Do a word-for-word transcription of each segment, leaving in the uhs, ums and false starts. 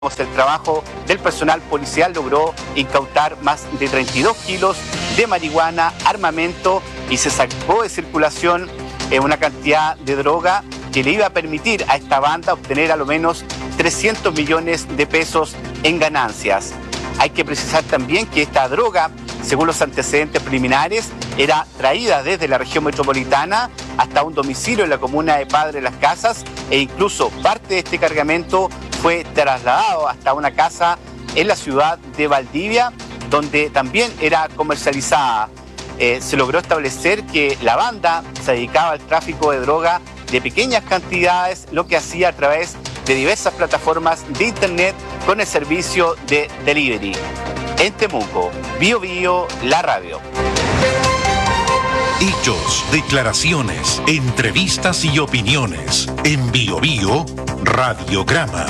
El trabajo del personal policial logró incautar más de treinta y dos kilos de marihuana, armamento, y se sacó de circulación una cantidad de droga que le iba a permitir a esta banda obtener a lo menos trescientos millones de pesos en ganancias. Hay que precisar también que esta droga, según los antecedentes preliminares, era traída desde la región metropolitana hasta un domicilio en la comuna de Padre Las Casas, e incluso parte de este cargamento fue trasladado hasta una casa en la ciudad de Valdivia, donde también era comercializada. Eh, se logró establecer que la banda se dedicaba al tráfico de droga de pequeñas cantidades, lo que hacía a través de diversas plataformas de internet con el servicio de delivery. En Temuco, Bio Bio, la radio. Hechos, declaraciones, entrevistas y opiniones. En Bio Bio, Radiograma.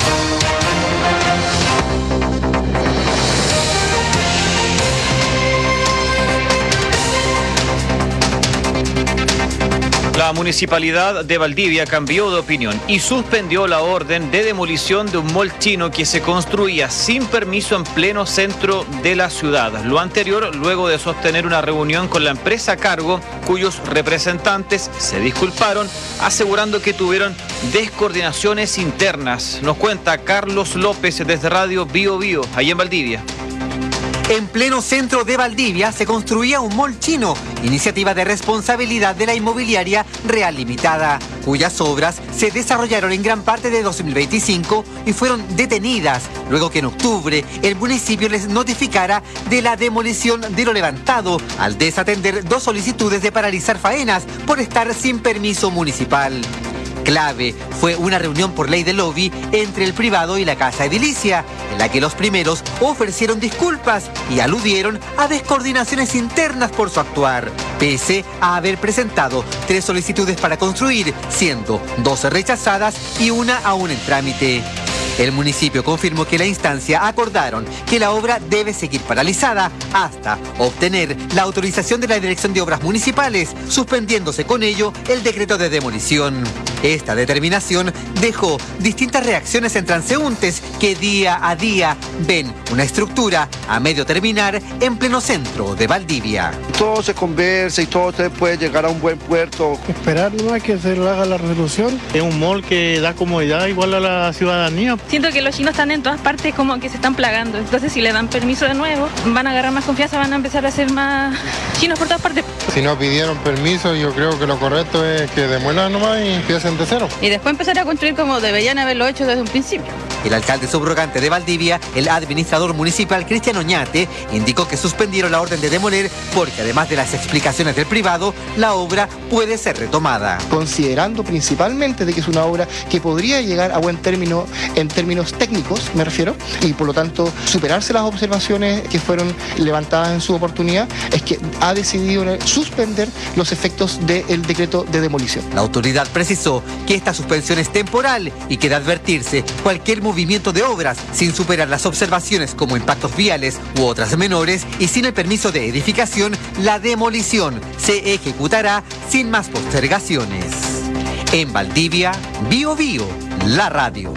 La Municipalidad de Valdivia cambió de opinión y suspendió la orden de demolición de un mall chino que se construía sin permiso en pleno centro de la ciudad. Lo anterior luego de sostener una reunión con la empresa a cargo, cuyos representantes se disculparon, asegurando que tuvieron descoordinaciones internas. Nos cuenta Carlos López desde Radio Bio Bio, allí en Valdivia. En pleno centro de Valdivia se construía un mall chino, iniciativa de responsabilidad de la inmobiliaria Real Limitada, cuyas obras se desarrollaron en gran parte de dos mil veinticinco y fueron detenidas luego que en octubre el municipio les notificara de la demolición de lo levantado al desatender dos solicitudes de paralizar faenas por estar sin permiso municipal. Clave fue una reunión por ley de lobby entre el privado y la casa edilicia, en la que los primeros ofrecieron disculpas y aludieron a descoordinaciones internas por su actuar, pese a haber presentado tres solicitudes para construir, siendo doce rechazadas y una aún en trámite. El municipio confirmó que la instancia acordaron que la obra debe seguir paralizada hasta obtener la autorización de la Dirección de Obras Municipales, suspendiéndose con ello el decreto de demolición. Esta determinación dejó distintas reacciones en transeúntes que día a día ven una estructura a medio terminar en pleno centro de Valdivia. Todo se conversa y todo se puede llegar a un buen puerto. Esperar nomás que se haga la resolución. Es un mall que da comodidad igual a la ciudadanía. Siento que los chinos están en todas partes, como que se están plagando. Entonces, si le dan permiso de nuevo, van a agarrar más confianza, van a empezar a ser más chinos por todas partes. Si no pidieron permiso, yo creo que lo correcto es que demuelan nomás y empiecen de cero. Y después empezar a construir como deberían haberlo hecho desde un principio. El alcalde subrogante de Valdivia, el administrador municipal Cristian Oñate, indicó que suspendieron la orden de demoler porque además de las explicaciones del privado, la obra puede ser retomada. Considerando principalmente de que es una obra que podría llegar a buen término en términos técnicos, me refiero, y por lo tanto superarse las observaciones que fueron levantadas en su oportunidad, es que ha decidido suspender los efectos del decreto de demolición. La autoridad precisó que esta suspensión es temporal y que de advertirse cualquier movimiento de obras sin superar las observaciones como impactos viales u otras menores y sin el permiso de edificación, la demolición se ejecutará sin más postergaciones. En Valdivia, Bio Bio, la radio.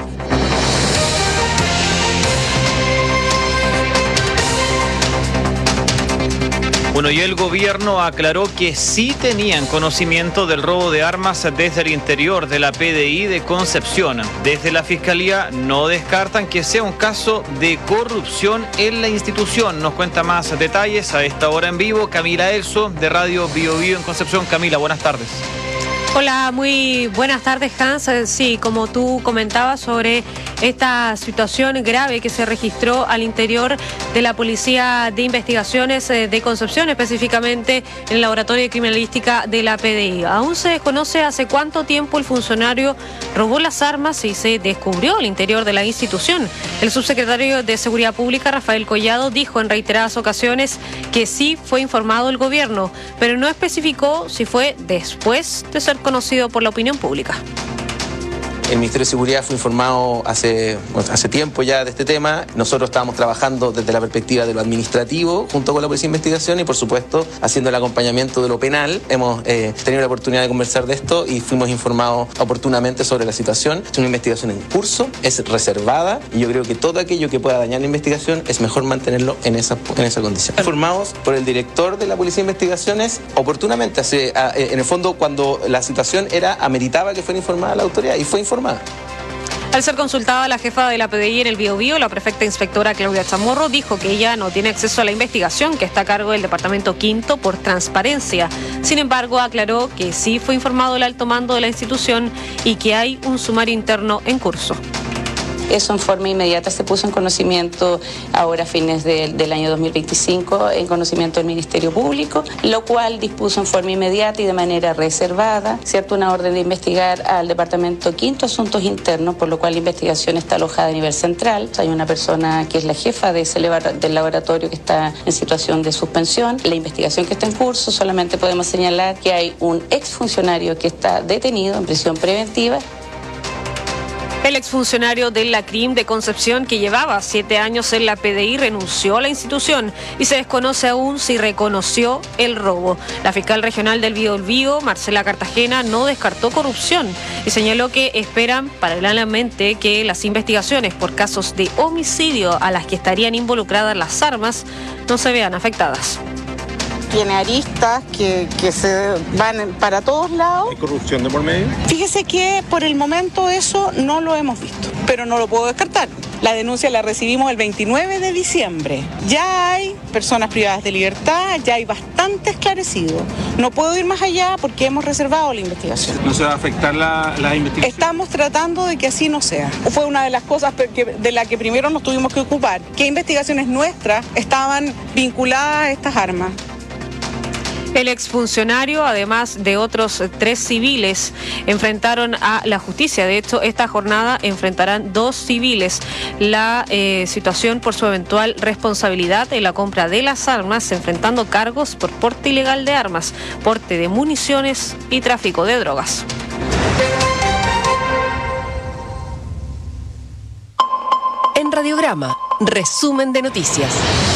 Bueno, y el gobierno aclaró que sí tenían conocimiento del robo de armas desde el interior de la P D I de Concepción. Desde la Fiscalía no descartan que sea un caso de corrupción en la institución. Nos cuenta más detalles a esta hora en vivo Camila Elso de Radio Bio Bio en Concepción. Camila, buenas tardes. Hola, muy buenas tardes, Hans. Sí, como tú comentabas sobre esta situación grave que se registró al interior de la Policía de Investigaciones de Concepción, específicamente en el Laboratorio de Criminalística de la P D I. Aún se desconoce hace cuánto tiempo el funcionario robó las armas y se descubrió al interior de la institución. El subsecretario de Seguridad Pública, Rafael Collado, dijo en reiteradas ocasiones que sí fue informado el gobierno, pero no especificó si fue después de ser conocido por la opinión pública. El Ministerio de Seguridad fue informado hace, bueno, hace tiempo ya de este tema. Nosotros estábamos trabajando desde la perspectiva de lo administrativo junto con la Policía de Investigación y por supuesto haciendo el acompañamiento de lo penal. Hemos eh, tenido la oportunidad de conversar de esto y fuimos informados oportunamente sobre la situación. Es una investigación en curso, es reservada y yo creo que todo aquello que pueda dañar la investigación es mejor mantenerlo en esa, en esa condición. Informados por el director de la Policía de Investigaciones oportunamente, hace, a, en el fondo cuando la situación era ameritaba que fuera informada la autoridad y fue informada. Al ser consultada la jefa de la P D I en el Biobío, la prefecta inspectora Claudia Chamorro dijo que ella no tiene acceso a la investigación que está a cargo del Departamento Quinto por transparencia. Sin embargo, aclaró que sí fue informado el alto mando de la institución y que hay un sumario interno en curso. Eso en forma inmediata se puso en conocimiento ahora a fines de, del año dos mil veinticinco, en conocimiento del Ministerio Público, lo cual dispuso en forma inmediata y de manera reservada, ¿cierto?, una orden de investigar al Departamento Quinto Asuntos Internos, por lo cual la investigación está alojada a nivel central. Hay una persona que es la jefa de ese del laboratorio que está en situación de suspensión. La investigación que está en curso, solamente podemos señalar que hay un exfuncionario que está detenido en prisión preventiva. El exfuncionario de la C R I M de Concepción, que llevaba siete años en la P D I, renunció a la institución y se desconoce aún si reconoció el robo. La fiscal regional del Biobío, Marcela Cartagena, no descartó corrupción y señaló que esperan paralelamente que las investigaciones por casos de homicidio a las que estarían involucradas las armas no se vean afectadas. Tiene aristas que, que se van para todos lados. ¿Hay corrupción de por medio? Fíjese que por el momento eso no lo hemos visto, pero no lo puedo descartar. La denuncia la recibimos el veintinueve de diciembre. Ya hay personas privadas de libertad, ya hay bastante esclarecido. No puedo ir más allá porque hemos reservado la investigación. ¿No se va a afectar la, la investigación? Estamos tratando de que así no sea. Fue una de las cosas que, de la que primero nos tuvimos que ocupar. ¿Qué investigaciones nuestras estaban vinculadas a estas armas? El exfuncionario, además de otros tres civiles, enfrentaron a la justicia. De hecho, esta jornada enfrentarán dos civiles la eh, situación por su eventual responsabilidad en la compra de las armas, enfrentando cargos por porte ilegal de armas, porte de municiones y tráfico de drogas. En Radiograma, resumen de noticias.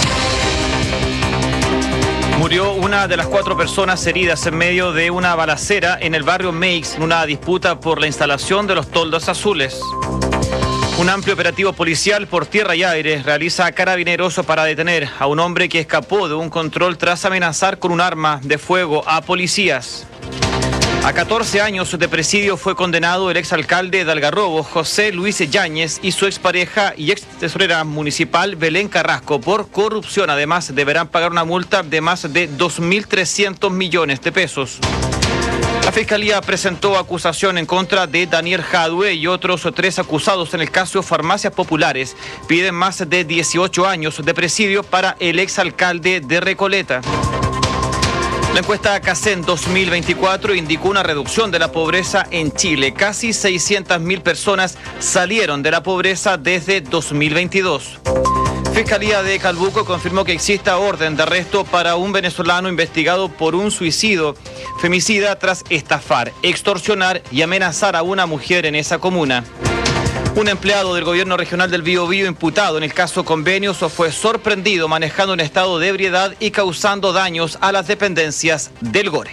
Murió una de las cuatro personas heridas en medio de una balacera en el barrio Meix, en una disputa por la instalación de los toldos azules. Un amplio operativo policial por tierra y aire realiza Carabineros para detener a un hombre que escapó de un control tras amenazar con un arma de fuego a policías. A catorce años de presidio fue condenado el exalcalde de Algarrobo, José Luis Yáñez, y su expareja y ex tesorera municipal, Belén Carrasco, por corrupción. Además, deberán pagar una multa de más de dos mil trescientos millones de pesos. La Fiscalía presentó acusación en contra de Daniel Jadue y otros tres acusados en el caso Farmacias Populares. Piden más de dieciocho años de presidio para el exalcalde de Recoleta. La encuesta CACEN dos mil veinticuatro indicó una reducción de la pobreza en Chile. Casi seiscientas mil personas salieron de la pobreza desde dos mil veintidós. Fiscalía de Calbuco confirmó que existe orden de arresto para un venezolano investigado por un suicidio femicida tras estafar, extorsionar y amenazar a una mujer en esa comuna. Un empleado del gobierno regional del Biobío imputado en el caso Convenios fue sorprendido manejando un estado de ebriedad y causando daños a las dependencias del Gore.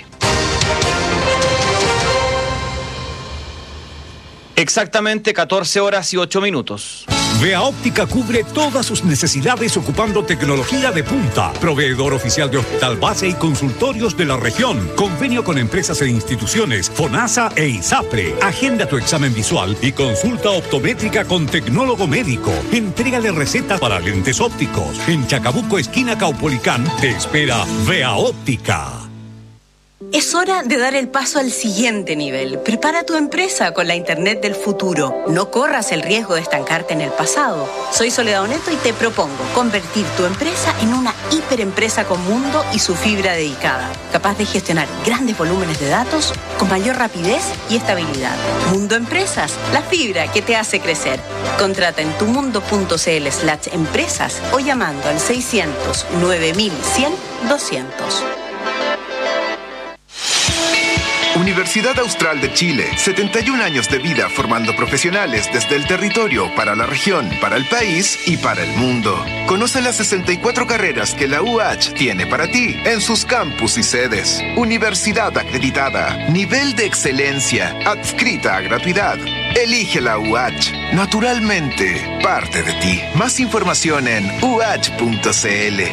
Exactamente catorce horas y ocho minutos. Vea Óptica cubre todas sus necesidades ocupando tecnología de punta. Proveedor oficial de hospital base y consultorios de la región. Convenio con empresas e instituciones, FONASA e ISAPRE. Agenda tu examen visual y consulta optométrica con tecnólogo médico. Entrégale recetas para lentes ópticos. En Chacabuco, esquina Caupolicán, te espera Vea Óptica. Es hora de dar el paso al siguiente nivel. Prepara tu empresa con la Internet del futuro. No corras el riesgo de estancarte en el pasado. Soy Soledad Oneto y te propongo convertir tu empresa en una hiperempresa con mundo y su fibra dedicada, capaz de gestionar grandes volúmenes de datos con mayor rapidez y estabilidad. Mundo Empresas, la fibra que te hace crecer. Contrata en tumundo.cl slash empresas o llamando al seiscientos nueve mil cien doscientos. Universidad Austral de Chile, setenta y un años de vida formando profesionales desde el territorio para la región, para el país y para el mundo. Conoce las sesenta y cuatro carreras que la U H tiene para ti en sus campus y sedes. Universidad acreditada, nivel de excelencia, adscrita a gratuidad. Elige la U H, naturalmente parte de ti. Más información en u h punto c l.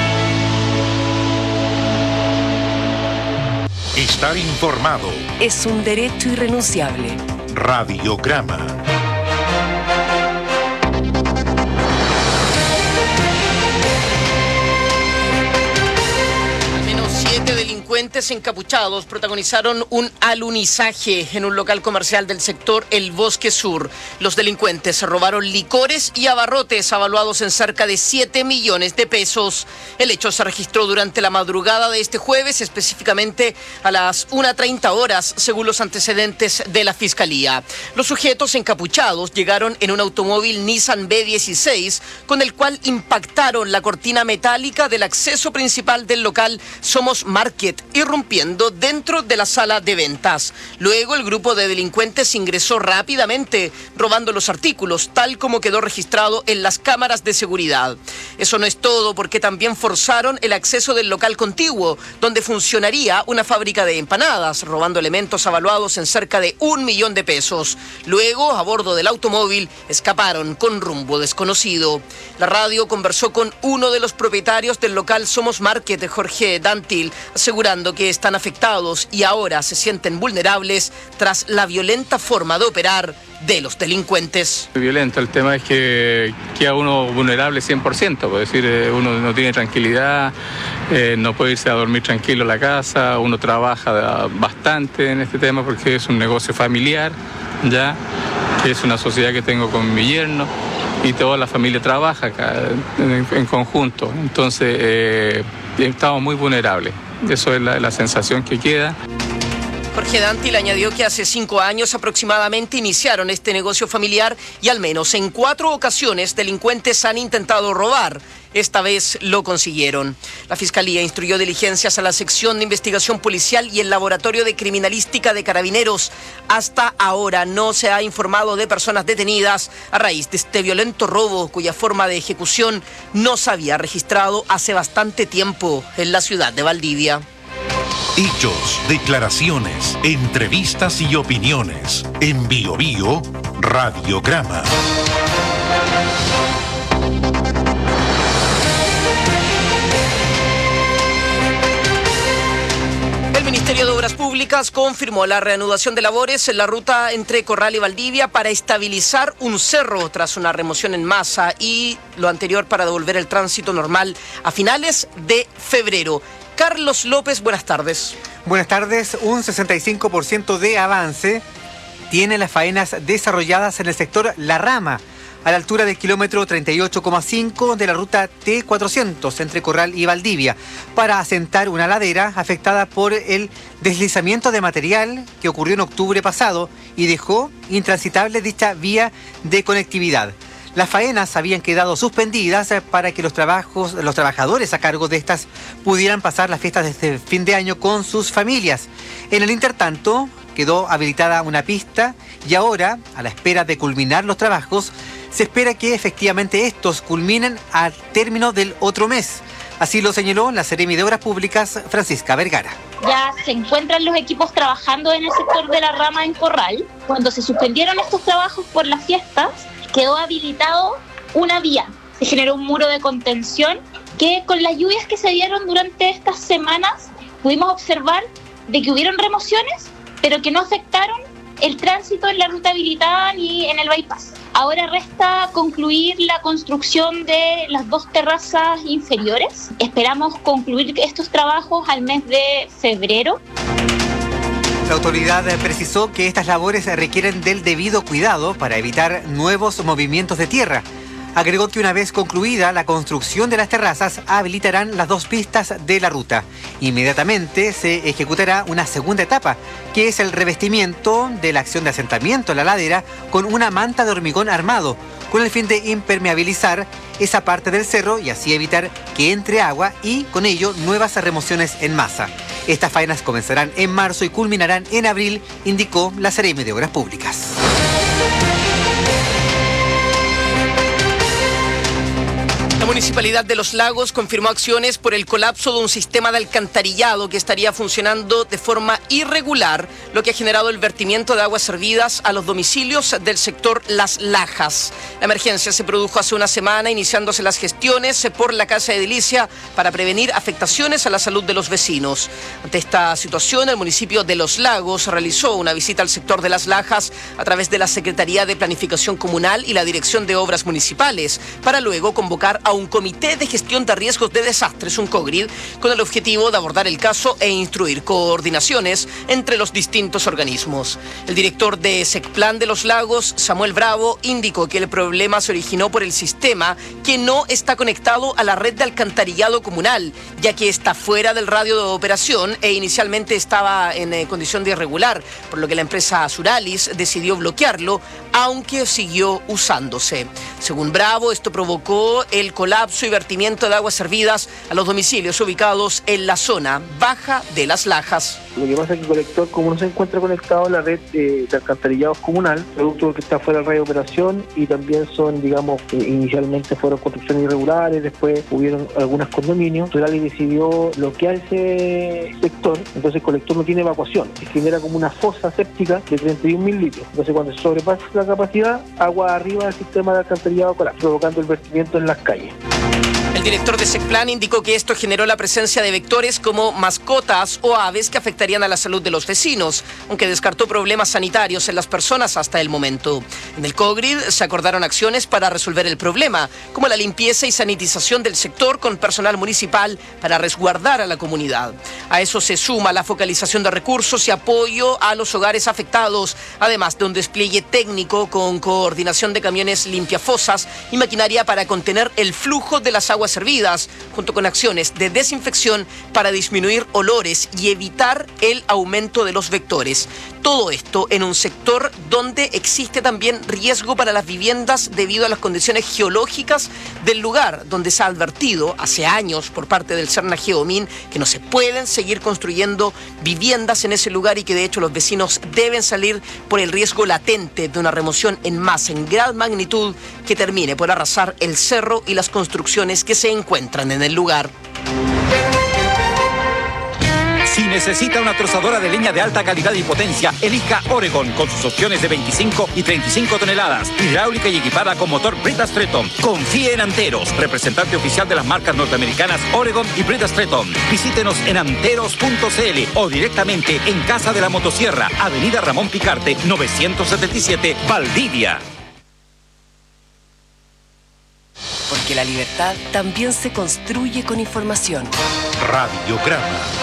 Estar informado es un derecho irrenunciable. Radiograma. Delincuentes encapuchados protagonizaron un alunizaje en un local comercial del sector El Bosque Sur. Los delincuentes robaron licores y abarrotes avaluados en cerca de siete millones de pesos. El hecho se registró durante la madrugada de este jueves, específicamente a las una treinta horas, según los antecedentes de la Fiscalía. Los sujetos encapuchados llegaron en un automóvil Nissan B dieciséis, con el cual impactaron la cortina metálica del acceso principal del local Somos Market, irrumpiendo dentro de la sala de ventas. Luego el grupo de delincuentes ingresó rápidamente, robando los artículos, tal como quedó registrado en las cámaras de seguridad. Eso no es todo, porque también forzaron el acceso del local contiguo, donde funcionaría una fábrica de empanadas, robando elementos avaluados en cerca de un millón de pesos. Luego, a bordo del automóvil, escaparon con rumbo desconocido. La radio conversó con uno de los propietarios del local Somos Market, Jorge Dantil, asegurando que están afectados y ahora se sienten vulnerables tras la violenta forma de operar de los delincuentes. Muy violento, el tema es que queda uno vulnerable cien por ciento, es decir, uno no tiene tranquilidad, eh, no puede irse a dormir tranquilo a la casa, uno trabaja bastante en este tema porque es un negocio familiar, ya, que es una sociedad que tengo con mi yerno y toda la familia trabaja acá en, en conjunto, entonces eh, estamos muy vulnerables, eso es la, la sensación que queda. Jorge Dantil añadió que hace cinco años aproximadamente iniciaron este negocio familiar y al menos en cuatro ocasiones delincuentes han intentado robar. Esta vez lo consiguieron. La Fiscalía instruyó diligencias a la sección de investigación policial y el laboratorio de criminalística de Carabineros. Hasta ahora no se ha informado de personas detenidas a raíz de este violento robo, cuya forma de ejecución no se había registrado hace bastante tiempo en la ciudad de Valdivia. Hechos, declaraciones, entrevistas y opiniones. En Bio Bio, Radiograma. El Ministerio de Obras Públicas confirmó la reanudación de labores en la ruta entre Corral y Valdivia para estabilizar un cerro tras una remoción en masa y lo anterior para devolver el tránsito normal a finales de febrero. Carlos López, buenas tardes. Buenas tardes. Un sesenta y cinco por ciento de avance tiene las faenas desarrolladas en el sector La Rama, a la altura del kilómetro treinta y ocho coma cinco de la ruta T cuatrocientos entre Corral y Valdivia, para asentar una ladera afectada por el deslizamiento de material que ocurrió en octubre pasado y dejó intransitable dicha vía de conectividad. Las faenas habían quedado suspendidas para que los trabajos, los trabajadores a cargo de estas pudieran pasar las fiestas de este fin de año con sus familias. En el intertanto, quedó habilitada una pista y ahora, a la espera de culminar los trabajos, se espera que efectivamente estos culminen al término del otro mes. Así lo señaló la Seremi de Obras Públicas, Francisca Vergara. Ya se encuentran los equipos trabajando en el sector de La Rama en Corral. Cuando se suspendieron estos trabajos por las fiestas, quedó habilitado una vía. Se generó un muro de contención que, con las lluvias que se dieron durante estas semanas, pudimos observar de que hubieron remociones, pero que no afectaron el tránsito en la ruta habilitada ni en el bypass. Ahora resta concluir la construcción de las dos terrazas inferiores. Esperamos concluir estos trabajos al mes de febrero. La autoridad precisó que estas labores requieren del debido cuidado para evitar nuevos movimientos de tierra. Agregó que una vez concluida la construcción de las terrazas, habilitarán las dos pistas de la ruta. Inmediatamente se ejecutará una segunda etapa, que es el revestimiento de la acción de asentamiento en la ladera con una manta de hormigón armado, con el fin de impermeabilizar esa parte del cerro y así evitar que entre agua y, con ello, nuevas remociones en masa. Estas faenas comenzarán en marzo y culminarán en abril, indicó la Seremi de Obras Públicas. La Municipalidad de Los Lagos confirmó acciones por el colapso de un sistema de alcantarillado que estaría funcionando de forma irregular, lo que ha generado el vertimiento de aguas servidas a los domicilios del sector Las Lajas. La emergencia se produjo hace una semana, iniciándose las gestiones por la Casa Edilicia para prevenir afectaciones a la salud de los vecinos. Ante esta situación, el municipio de Los Lagos realizó una visita al sector de Las Lajas a través de la Secretaría de Planificación Comunal y la Dirección de Obras Municipales, para luego convocar a un Comité de Gestión de Riesgos de Desastres, un COGRID, con el objetivo de abordar el caso e instruir coordinaciones entre los distintos organismos. El director de SECPLAN de Los Lagos, Samuel Bravo, indicó que el problema se originó por el sistema que no está conectado a la red de alcantarillado comunal, ya que está fuera del radio de operación e inicialmente estaba en eh, condición de irregular, por lo que la empresa Suralis decidió bloquearlo, aunque siguió usándose. Según Bravo, esto provocó el colapso y vertimiento de aguas servidas a los domicilios ubicados en la zona baja de Las Lajas. Lo que pasa es que el colector, como no se encuentra conectado a la red de, de alcantarillados comunal, producto que está fuera del radio de operación, y también son, digamos, eh, inicialmente fueron construcciones irregulares, después hubieron algunos condominios, Suralis decidió bloquear ese sector, entonces el colector no tiene evacuación, se genera como una fosa séptica de treinta y un mil litros. Entonces cuando se sobrepasa la capacidad, agua arriba del sistema de alcantarillado colapsa, provocando el vertimiento en las calles. El director de SECPLAN indicó que esto generó la presencia de vectores como mascotas o aves que afectarían a la salud de los vecinos, aunque descartó problemas sanitarios en las personas hasta el momento. En el COGRID se acordaron acciones para resolver el problema, como la limpieza y sanitización del sector con personal municipal para resguardar a la comunidad. A eso se suma la focalización de recursos y apoyo a los hogares afectados, además de un despliegue técnico con coordinación de camiones limpiafosas y maquinaria para contener el flujo de las aguas servidas, junto con acciones de desinfección para disminuir olores y evitar el aumento de los vectores. Todo esto en un sector donde existe también riesgo para las viviendas debido a las condiciones geológicas del lugar, donde se ha advertido hace años por parte del Serna Geomin que no se pueden seguir construyendo viviendas en ese lugar y que de hecho los vecinos deben salir por el riesgo latente de una remoción en masa en gran magnitud que termine por arrasar el cerro y las construcciones que se encuentran en el lugar. Si necesita una trozadora de leña de alta calidad y potencia, elija Oregon con sus opciones de veinticinco y treinta y cinco toneladas, hidráulica y equipada con motor Brita Stretton. Confíe en Anteros, representante oficial de las marcas norteamericanas Oregon y Brita Stretton. Visítenos en anteros punto c l o directamente en Casa de la Motosierra, Avenida Ramón Picarte, novecientos setenta y siete, Valdivia. Porque la libertad también se construye con información. Radiograma.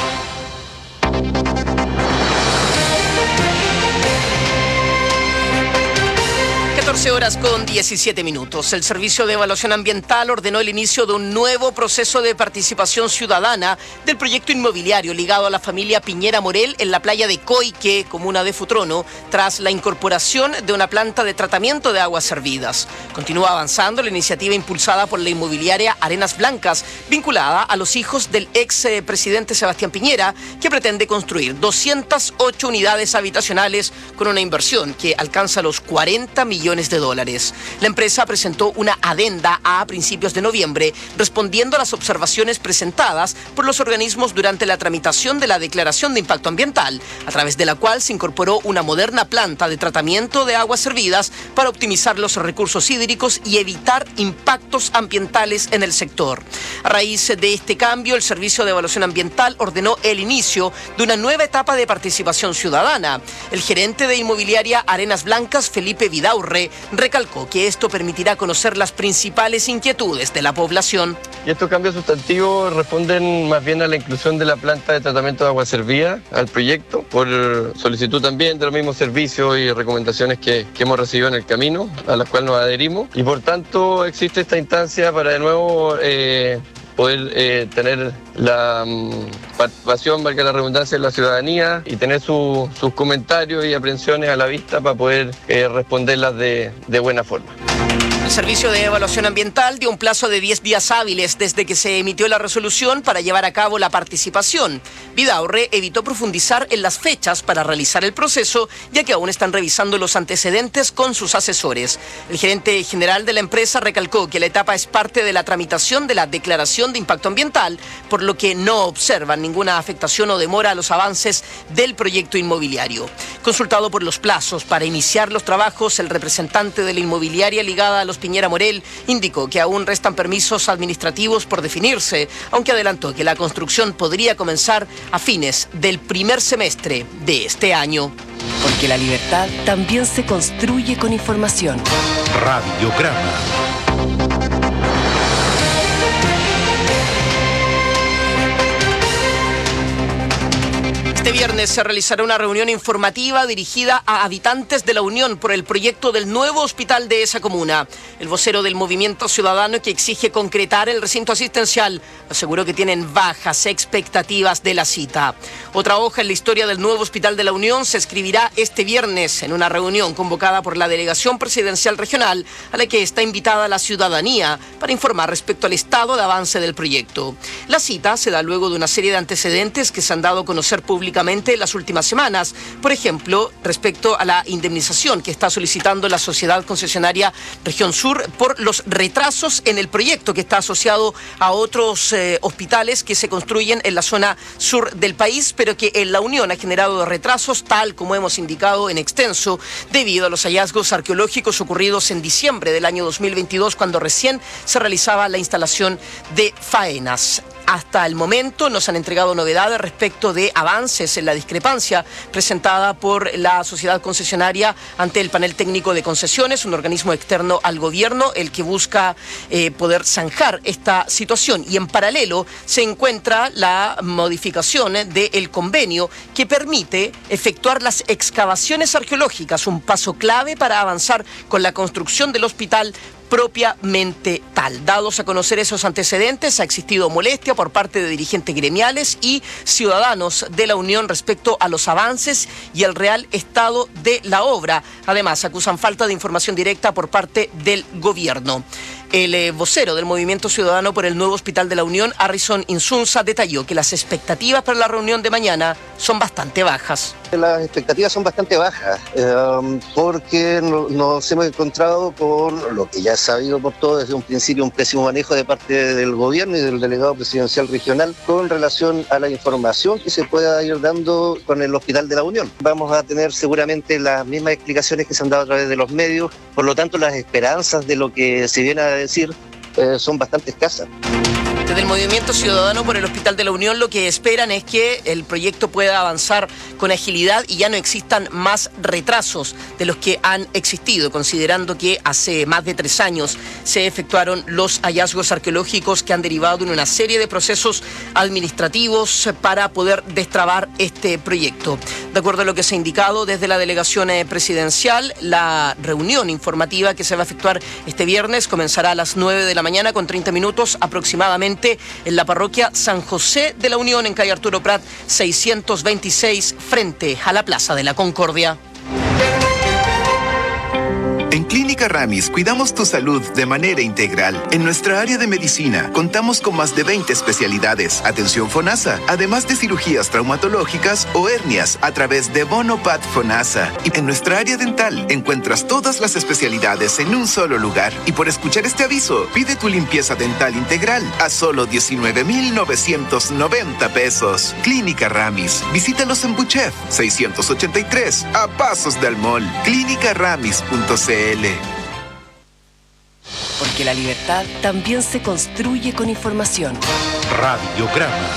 catorce horas con diecisiete minutos. El Servicio de Evaluación Ambiental ordenó el inicio de un nuevo proceso de participación ciudadana del proyecto inmobiliario ligado a la familia Piñera Morel en la playa de Coique, comuna de Futrono, tras la incorporación de una planta de tratamiento de aguas servidas. Continúa avanzando la iniciativa impulsada por la inmobiliaria Arenas Blancas, vinculada a los hijos del ex presidente Sebastián Piñera, que pretende construir doscientas ocho unidades habitacionales con una inversión que alcanza los cuarenta millones de dólares. La empresa presentó una adenda a principios de noviembre, respondiendo a las observaciones presentadas por los organismos durante la tramitación de la declaración de impacto ambiental, a través de la cual se incorporó una moderna planta de tratamiento de aguas servidas para optimizar los recursos hídricos y evitar impactos ambientales en el sector. A raíz de este cambio, el Servicio de Evaluación Ambiental ordenó el inicio de una nueva etapa de participación ciudadana. El gerente de inmobiliaria Arenas Blancas, Felipe Vidaurre, recalcó que esto permitirá conocer las principales inquietudes de la población. Y estos cambios sustantivos responden más bien a la inclusión de la planta de tratamiento de agua servida al proyecto, por solicitud también de los mismos servicios y recomendaciones que, que hemos recibido en el camino, a las cuales nos adherimos. Y por tanto existe esta instancia para de nuevo eh, poder eh, tener la um, participación, valga la redundancia, de la ciudadanía y tener su, sus comentarios y aprensiones a la vista para poder eh, responderlas de, de buena forma. El Servicio de Evaluación Ambiental dio un plazo de diez días hábiles desde que se emitió la resolución para llevar a cabo la participación. Vidaurre evitó profundizar en las fechas para realizar el proceso, ya que aún están revisando los antecedentes con sus asesores. El gerente general de la empresa recalcó que la etapa es parte de la tramitación de la declaración de impacto ambiental, por lo que no observan ninguna afectación o demora a los avances del proyecto inmobiliario. Consultado por los plazos para iniciar los trabajos, el representante de la inmobiliaria ligada a los Piñera Morel indicó que aún restan permisos administrativos por definirse, aunque adelantó que la construcción podría comenzar a fines del primer semestre de este año. Porque la libertad también se construye con información. Radiograma. Este viernes se realizará una reunión informativa dirigida a habitantes de la Unión por el proyecto del nuevo hospital de esa comuna. El vocero del Movimiento Ciudadano, que exige concretar el recinto asistencial, aseguró que tienen bajas expectativas de la cita. Otra hoja en la historia del nuevo hospital de la Unión se escribirá este viernes en una reunión convocada por la Delegación Presidencial Regional, a la que está invitada la ciudadanía para informar respecto al estado de avance del proyecto. La cita se da luego de una serie de antecedentes que se han dado a conocer públicamente en las últimas semanas. Por ejemplo, respecto a la indemnización que está solicitando la sociedad concesionaria Región Sur por los retrasos en el proyecto que está asociado a otros eh, hospitales que se construyen en la zona sur del país, pero que en la Unión ha generado retrasos, tal como hemos indicado en extenso, debido a los hallazgos arqueológicos ocurridos en diciembre del año dos mil veintidós, cuando recién se realizaba la instalación de faenas. Hasta el momento nos han entregado novedades respecto de avances en la discrepancia presentada por la sociedad concesionaria ante el panel técnico de concesiones, un organismo externo al gobierno, el que busca eh, poder zanjar esta situación. Y en paralelo se encuentra la modificación del convenio que permite efectuar las excavaciones arqueológicas, un paso clave para avanzar con la construcción del hospital propiamente tal. Dados a conocer esos antecedentes, ha existido molestia por parte de dirigentes gremiales y ciudadanos de la Unión respecto a los avances y el real estado de la obra. Además, acusan falta de información directa por parte del gobierno. El eh, vocero del Movimiento Ciudadano por el nuevo Hospital de la Unión, Harrison Insunza, detalló que las expectativas para la reunión de mañana son bastante bajas. Las expectativas son bastante bajas eh, porque no, nos hemos encontrado con lo que ya es sabido por todos desde un principio, un pésimo manejo de parte del gobierno y del delegado presidencial regional con relación a la información que se pueda ir dando con el Hospital de la Unión. Vamos a tener seguramente las mismas explicaciones que se han dado a través de los medios, por lo tanto las esperanzas de lo que se viene a decir eh, son bastante escasas. Desde el Movimiento Ciudadano por el Hospital de la Unión lo que esperan es que el proyecto pueda avanzar con agilidad y ya no existan más retrasos de los que han existido, considerando que hace más de tres años se efectuaron los hallazgos arqueológicos que han derivado en una serie de procesos administrativos para poder destrabar este proyecto. De acuerdo a lo que se ha indicado desde la delegación presidencial, la reunión informativa que se va a efectuar este viernes comenzará a las nueve de la mañana con treinta minutos aproximadamente en la parroquia San José de la Unión, en calle Arturo Prat seiscientos veintiséis, frente a la Plaza de la Concordia. En Clínica Ramis cuidamos tu salud de manera integral. En nuestra área de medicina contamos con más de veinte especialidades, atención FONASA, además de cirugías traumatológicas o hernias a través de Bonopat FONASA. Y en nuestra área dental encuentras todas las especialidades en un solo lugar. Y por escuchar este aviso, pide tu limpieza dental integral a solo diecinueve mil novecientos noventa pesos. Clínica Ramis. Visítalos en Buchef seiscientos ochenta y tres, a pasos del mall. clínica ramis punto c l. Porque la libertad también se construye con información. Radiograma.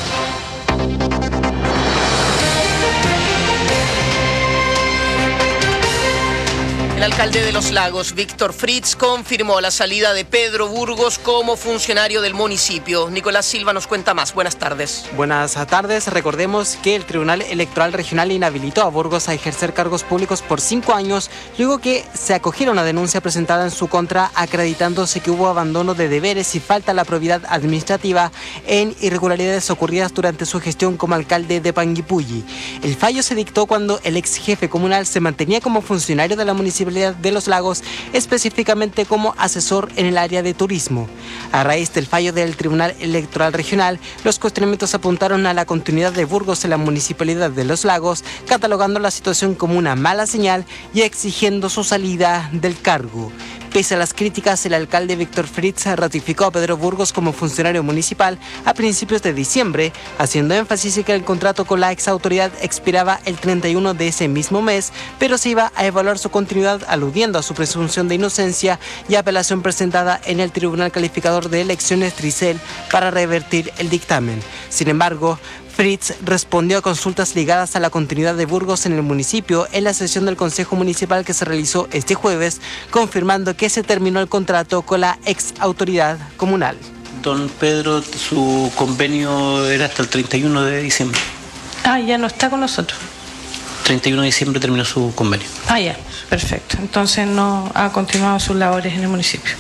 El alcalde de Los Lagos, Víctor Fritz, confirmó la salida de Pedro Burgos como funcionario del municipio. Nicolás Silva nos cuenta más. Buenas tardes. Buenas tardes. Recordemos que el Tribunal Electoral Regional inhabilitó a Burgos a ejercer cargos públicos por cinco años, luego que se acogiera una denuncia presentada en su contra, acreditándose que hubo abandono de deberes y falta a la probidad administrativa en irregularidades ocurridas durante su gestión como alcalde de Panguipulli. El fallo se dictó cuando el ex jefe comunal se mantenía como funcionario de la municipalidad Municipalidad de Los Lagos, específicamente como asesor en el área de turismo. A raíz del fallo del Tribunal Electoral Regional, los cuestionamientos apuntaron a la continuidad de Burgos en la Municipalidad de Los Lagos, catalogando la situación como una mala señal y exigiendo su salida del cargo. Pese a las críticas, el alcalde Víctor Fritz ratificó a Pedro Burgos como funcionario municipal a principios de diciembre, haciendo énfasis en que el contrato con la exautoridad expiraba el treinta y uno de ese mismo mes, pero se iba a evaluar su continuidad aludiendo a su presunción de inocencia y apelación presentada en el Tribunal Calificador de Elecciones Tricel para revertir el dictamen. Sin embargo, Fritz respondió a consultas ligadas a la continuidad de Burgos en el municipio en la sesión del Consejo Municipal que se realizó este jueves, confirmando que se terminó el contrato con la ex autoridad comunal. Don Pedro, su convenio era hasta el treinta y uno de diciembre. Ah, ya no está con nosotros. treinta y uno de diciembre terminó su convenio. Ah, ya, perfecto. Entonces no ha continuado sus labores en el municipio.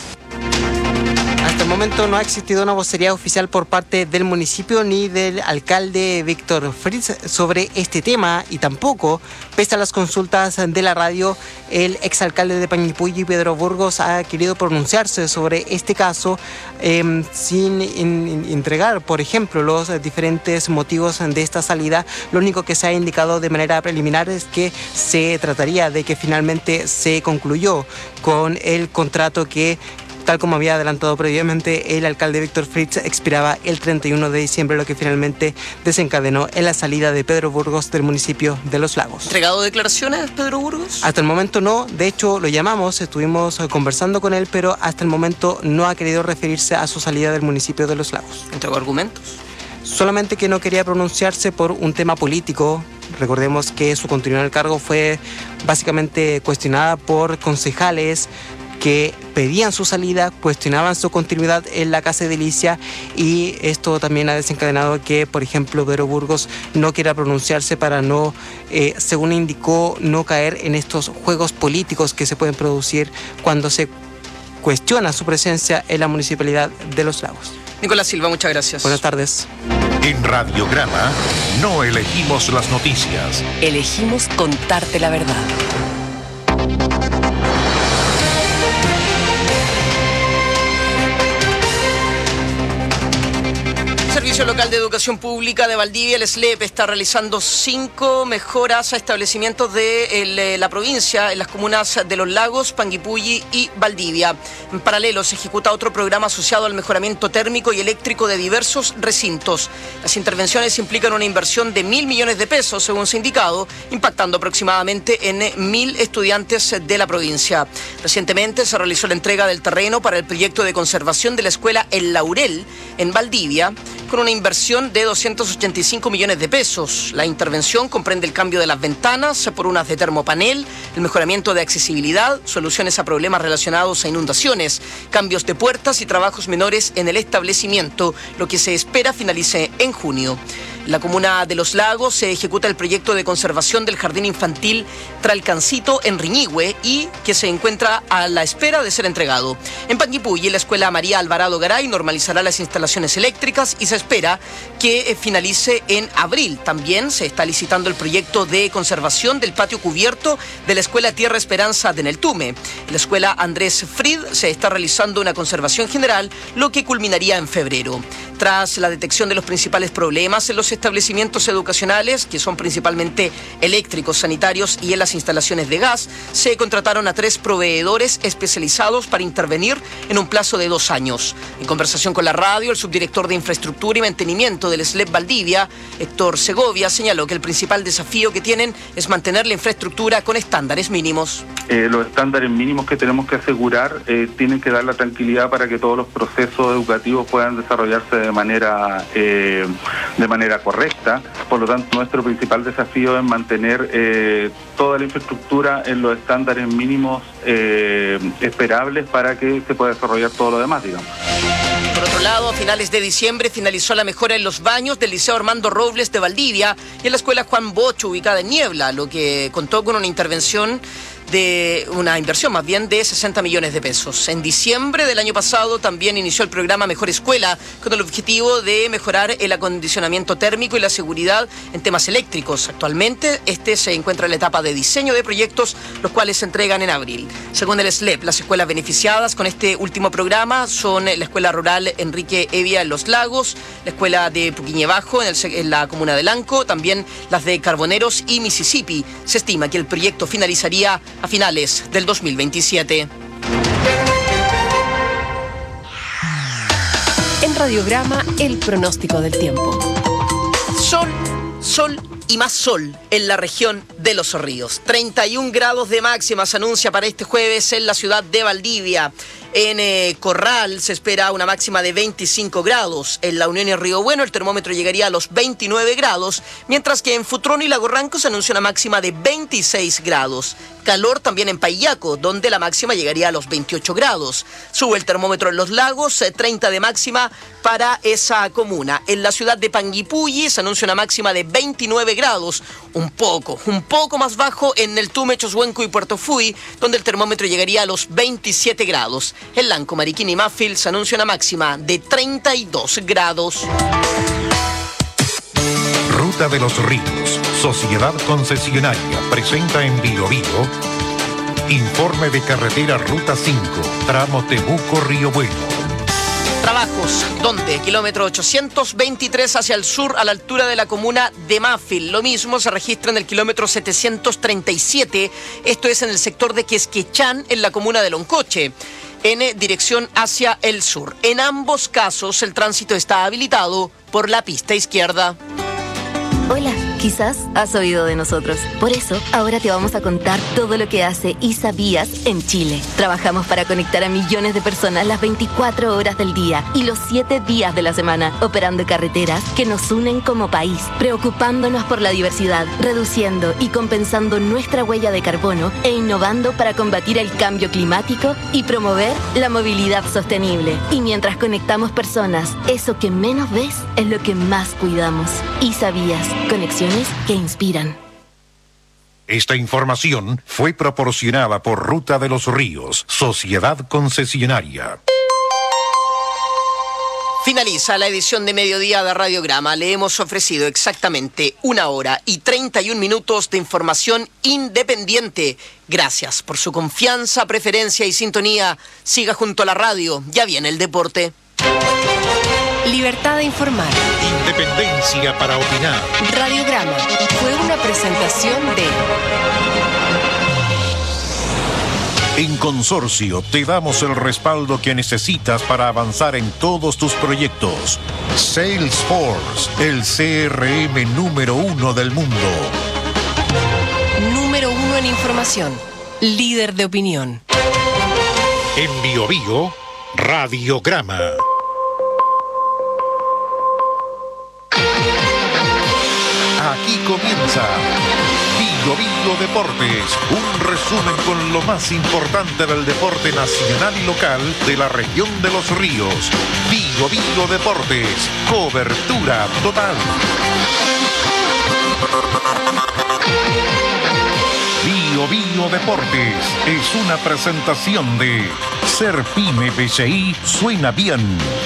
Hasta el momento no ha existido una vocería oficial por parte del municipio ni del alcalde Víctor Fritz sobre este tema, y tampoco, pese a las consultas de la radio, el exalcalde de Panguipulli, Pedro Burgos, ha querido pronunciarse sobre este caso eh, sin in, entregar, por ejemplo, los diferentes motivos de esta salida. Lo único que se ha indicado de manera preliminar es que se trataría de que finalmente se concluyó con el contrato que, tal como había adelantado previamente el alcalde Víctor Fritz, expiraba el treinta y uno de diciembre, lo que finalmente desencadenó en la salida de Pedro Burgos del municipio de Los Lagos. ¿Entregado declaraciones, Pedro Burgos? Hasta el momento no, de hecho lo llamamos, estuvimos conversando con él, pero hasta el momento no ha querido referirse a su salida del municipio de Los Lagos. ¿Entregó argumentos? Solamente que no quería pronunciarse por un tema político. Recordemos que su continuidad en el cargo fue básicamente cuestionada por concejales que pedían su salida, cuestionaban su continuidad en la Casa Edilicia, y esto también ha desencadenado que, por ejemplo, Pedro Burgos no quiera pronunciarse para no, eh, según indicó, no caer en estos juegos políticos que se pueden producir cuando se cuestiona su presencia en la Municipalidad de Los Lagos. Nicolás Silva, muchas gracias. Buenas tardes. En Radiograma no elegimos las noticias. Elegimos contarte la verdad. El Servicio Local de Educación Pública de Valdivia, el S L E P, está realizando cinco mejoras a establecimientos de el, la provincia en las comunas de Los Lagos, Panguipulli y Valdivia. En paralelo se ejecuta otro programa asociado al mejoramiento térmico y eléctrico de diversos recintos. Las intervenciones implican una inversión de mil millones de pesos, según se ha indicado, impactando aproximadamente en mil estudiantes de la provincia. Recientemente se realizó la entrega del terreno para el proyecto de conservación de la escuela El Laurel en Valdivia, con una inversión de doscientos ochenta y cinco millones de pesos. La intervención comprende el cambio de las ventanas por unas de termopanel, el mejoramiento de accesibilidad, soluciones a problemas relacionados a inundaciones, cambios de puertas y trabajos menores en el establecimiento, lo que se espera finalice en junio. En la comuna de Los Lagos se ejecuta el proyecto de conservación del jardín infantil Tralcancito en Riñihue, y que se encuentra a la espera de ser entregado. En Panguipulli, la escuela María Alvarado Garay normalizará las instalaciones eléctricas y se espera que finalice en abril. También se está licitando el proyecto de conservación del patio cubierto de la escuela Tierra Esperanza de Neltume. En la escuela Andrés Frid se está realizando una conservación general, lo que culminaría en febrero. Tras la detección de los principales problemas en los establecimientos educacionales, que son principalmente eléctricos, sanitarios y en las instalaciones de gas, se contrataron a tres proveedores especializados para intervenir en un plazo de dos años. En conversación con la radio, el subdirector de Infraestructura y Mantenimiento del S L E P Valdivia, Héctor Segovia, señaló que el principal desafío que tienen es mantener la infraestructura con estándares mínimos. Eh, los estándares mínimos que tenemos que asegurar eh, tienen que dar la tranquilidad para que todos los procesos educativos puedan desarrollarse de manera eh, de manera correcta. Por lo tanto, nuestro principal desafío es mantener eh, toda la infraestructura en los estándares mínimos eh, esperables para que se pueda desarrollar todo lo demás, digamos. Por otro lado, a finales de diciembre finalizó la mejora en los baños del Liceo Armando Robles de Valdivia y en la escuela Juan Bocho, ubicada en Niebla, lo que contó con una intervención de una inversión más bien de sesenta millones de pesos. En diciembre del año pasado también inició el programa Mejor Escuela con el objetivo de mejorar el acondicionamiento térmico y la seguridad en temas eléctricos. Actualmente este se encuentra en la etapa de diseño de proyectos, los cuales se entregan en abril. Según el S L E P, las escuelas beneficiadas con este último programa son la Escuela Rural Enrique Evia en Los Lagos, la Escuela de Puquiñe Bajo en, el, en la comuna de Lanco, también las de Carboneros y Mississippi. Se estima que el proyecto finalizaría a finales del dos mil veintisiete. En Radiograma, el pronóstico del tiempo. Sol, sol y más sol en la región de Los Ríos. treinta y un grados de máxima se anuncia para este jueves en la ciudad de Valdivia. En eh, Corral se espera una máxima de veinticinco grados. En La Unión y Río Bueno el termómetro llegaría a los veintinueve grados, mientras que en Futrono y Lago Ranco se anuncia una máxima de veintiséis grados. Calor también en Paillaco, donde la máxima llegaría a los veintiocho grados. Sube el termómetro en Los Lagos, eh, treinta de máxima para esa comuna. En la ciudad de Panguipulli se anuncia una máxima de veintinueve grados, un poco, un poco más bajo en el Tume, Choshuenco y Puerto Fui, donde el termómetro llegaría a los veintisiete grados. En Lanco, Mariquina y Mafil se anuncia una máxima de treinta y dos grados. Ruta de los Ríos, Sociedad Concesionaria, presenta en Bio Bio informe de carretera Ruta cinco, tramo Temuco-Río Bueno. Trabajos, ¿dónde? Kilómetro ochocientos veintitrés hacia el sur, a la altura de la comuna de Mafil. Lo mismo se registra en el kilómetro setecientos treinta y siete, esto es en el sector de Quesquechán, en la comuna de Loncoche, en dirección hacia el sur. En ambos casos, el tránsito está habilitado por la pista izquierda. Hola, quizás has oído de nosotros. Por eso, ahora te vamos a contar todo lo que hace ISABías en Chile. Trabajamos para conectar a millones de personas las veinticuatro horas del día y los siete días de la semana, operando carreteras que nos unen como país, preocupándonos por la diversidad, reduciendo y compensando nuestra huella de carbono e innovando para combatir el cambio climático y promover la movilidad sostenible. Y mientras conectamos personas, eso que menos ves es lo que más cuidamos. ISABías. Conexiones que inspiran. Esta información fue proporcionada por Ruta de los Ríos, Sociedad Concesionaria. Finaliza la edición de mediodía de Radiograma. Le hemos ofrecido exactamente una hora y treinta y un minutos de información independiente. Gracias por su confianza, preferencia y sintonía. Siga junto a la radio. Ya viene el deporte. Libertad de informar. Independencia para opinar. Radiograma fue una presentación de... En Consorcio te damos el respaldo que necesitas para avanzar en todos tus proyectos. Salesforce, el C R M número uno del mundo. Número uno en información. Líder de opinión. En Bio Bio, Radiograma. Aquí comienza Bio Bio Deportes, un resumen con lo más importante del deporte nacional y local de la región de Los Ríos. Bio Bio Deportes, cobertura total. Bio Bio Deportes es una presentación de Ser Pyme B C I suena bien.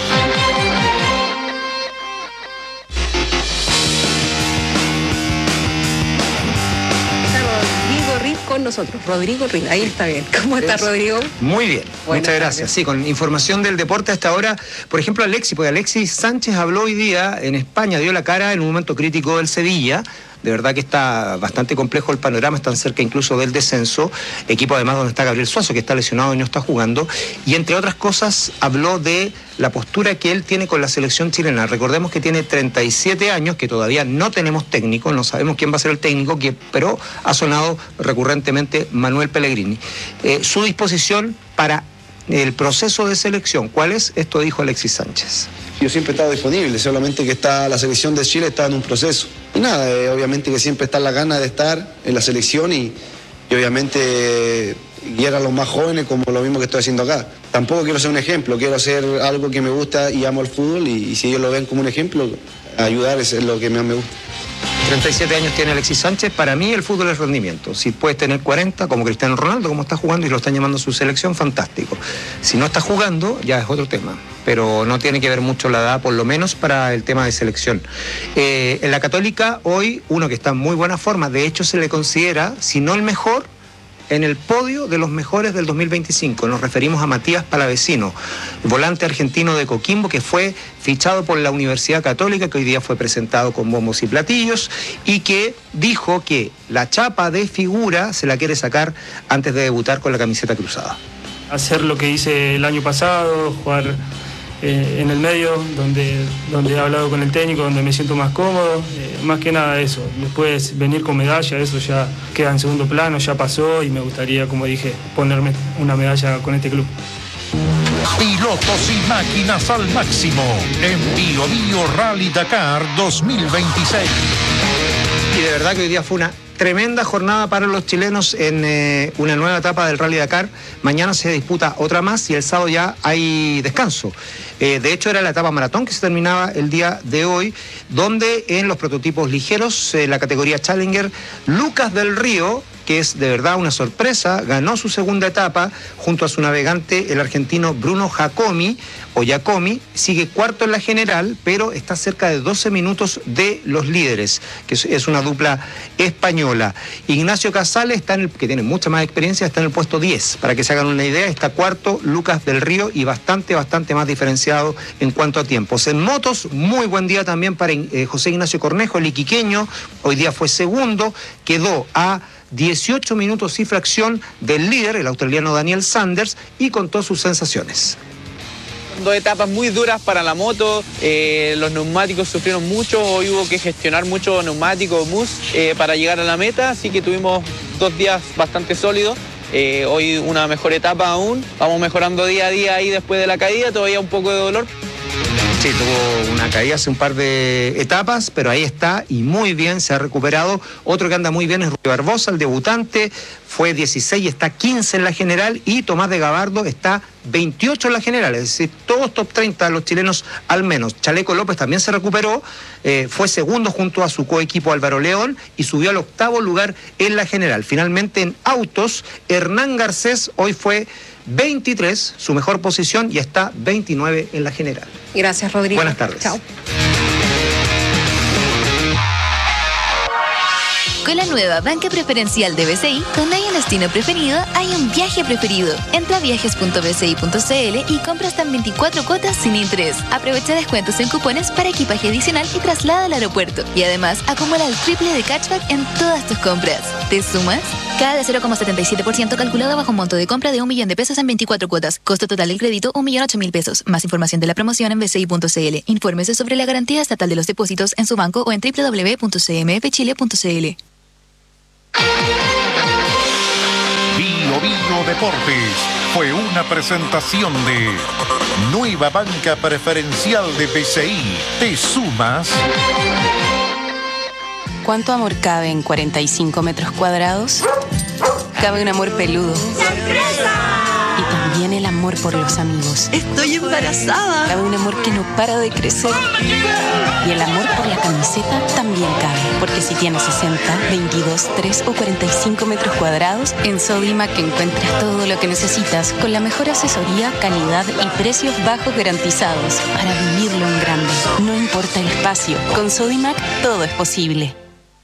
Con nosotros, Rodrigo Ruiz, ahí está bien. ¿Cómo está, Rodrigo? Muy bien, Buenas muchas gracias. tardes. Sí, con información del deporte hasta ahora, por ejemplo, Alexis, porque Alexis Sánchez habló hoy día en España, dio la cara en un momento crítico del Sevilla. De verdad que está bastante complejo el panorama, están cerca incluso del descenso, equipo además donde está Gabriel Suazo, que está lesionado y no está jugando, y entre otras cosas habló de la postura que él tiene con la selección chilena. Recordemos que tiene treinta y siete años, que todavía no tenemos técnico, no sabemos quién va a ser el técnico, que, pero ha sonado recurrentemente Manuel Pellegrini. Eh, su disposición para el proceso de selección, ¿cuál es? Esto dijo Alexis Sánchez. Yo siempre he estado disponible, solamente que está la selección de Chile está en un proceso. Y nada, eh, obviamente que siempre está la gana de estar en la selección y, y obviamente eh, guiar a los más jóvenes como lo mismo que estoy haciendo acá. Tampoco quiero ser un ejemplo, quiero hacer algo que me gusta y amo el fútbol y, y si ellos lo ven como un ejemplo, ayudar es lo que más me gusta. treinta y siete años tiene Alexis Sánchez. Para mí el fútbol es rendimiento. Si puedes tener cuarenta, como Cristiano Ronaldo, como está jugando y lo están llamando a su selección, fantástico. Si no está jugando, ya es otro tema. Pero no tiene que ver mucho la edad, por lo menos para el tema de selección. Eh, en la Católica, hoy, uno que está en muy buena forma, de hecho se le considera, si no el mejor, en el podio de los mejores del dos mil veinticinco. Nos referimos a Matías Palavecino, volante argentino de Coquimbo, que fue fichado por la Universidad Católica, que hoy día fue presentado con bombos y platillos, y que dijo que la chapa de figura se la quiere sacar antes de debutar con la camiseta cruzada. Hacer lo que hice el año pasado, jugar eh, en el medio, donde, donde he hablado con el técnico, donde me siento más cómodo, eh, más que nada eso. Después venir con medalla, eso ya queda en segundo plano, ya pasó y me gustaría, como dije, ponerme una medalla con este club. Pilotos y máquinas al máximo en Bio Bio Rally Dakar dos mil veintiséis. Y de verdad que hoy día fue una tremenda jornada para los chilenos en eh, una nueva etapa del Rally Dakar. Mañana se disputa otra más y el sábado ya hay descanso. Eh, de hecho, era la etapa maratón que se terminaba el día de hoy, donde en los prototipos ligeros, eh, la categoría Challenger, Lucas del Río, que es de verdad una sorpresa, ganó su segunda etapa junto a su navegante, el argentino Bruno Giacomi, o Giacomi, sigue cuarto en la general, pero está cerca de doce minutos de los líderes, que es una dupla española. Ignacio Casale, está en el, que tiene mucha más experiencia, está en el puesto diez, para que se hagan una idea, está cuarto Lucas del Río y bastante, bastante más diferenciado en cuanto a tiempos. En motos, muy buen día también para eh, José Ignacio Cornejo, el iquiqueño, hoy día fue segundo, quedó a dieciocho minutos y fracción del líder, el australiano Daniel Sanders, y contó sus sensaciones. Dos etapas muy duras para la moto, eh, los neumáticos sufrieron mucho, hoy hubo que gestionar mucho neumático, mousse, eh, para llegar a la meta, así que tuvimos dos días bastante sólidos. Eh, hoy una mejor etapa aún, vamos mejorando día a día ahí después de la caída, todavía un poco de dolor. Sí, tuvo una caída hace un par de etapas, pero ahí está y muy bien, se ha recuperado. Otro que anda muy bien es Rui Barbosa, el debutante, fue dieciséis y está quince en la general, y Tomás de Gabardo está veintiocho en la general, es decir, todos top treinta, los chilenos al menos. Chaleco López también se recuperó, eh, fue segundo junto a su coequipo Álvaro León y subió al octavo lugar en la general. Finalmente en autos, Hernán Garcés hoy fue veintitrés, su mejor posición, y está veintinueve en la general. Gracias, Rodrigo. Buenas tardes. Chao. Con la nueva banca preferencial de B C I, donde hay un destino preferido, hay un viaje preferido. Entra a viajes punto b c i punto c l y compra hasta en veinticuatro cuotas sin interés. Aprovecha descuentos en cupones para equipaje adicional y traslada al aeropuerto. Y además, acumula el triple de cashback en todas tus compras. ¿Te sumas? Cada de cero coma setenta y siete por ciento calculado bajo un monto de compra de un millón de pesos en veinticuatro cuotas. Costo total del crédito, un millón ocho mil pesos. Más información de la promoción en b c i punto c l. Infórmese sobre la garantía estatal de los depósitos en su banco o en w w w punto c m f chile punto c l. Bio Bio Deportes fue una presentación de Nueva Banca Preferencial de B C I. ¿Te sumas? ¿Cuánto amor cabe en cuarenta y cinco metros cuadrados? Cabe un amor peludo. Y también el amor por los amigos. ¡Estoy embarazada! Cabe un amor que no para de crecer. Y el amor por la camiseta también cabe. Porque si tienes sesenta, veintidós, tres o cuarenta y cinco metros cuadrados, en Sodimac encuentras todo lo que necesitas con la mejor asesoría, calidad y precios bajos garantizados para vivirlo en grande. No importa el espacio, con Sodimac todo es posible.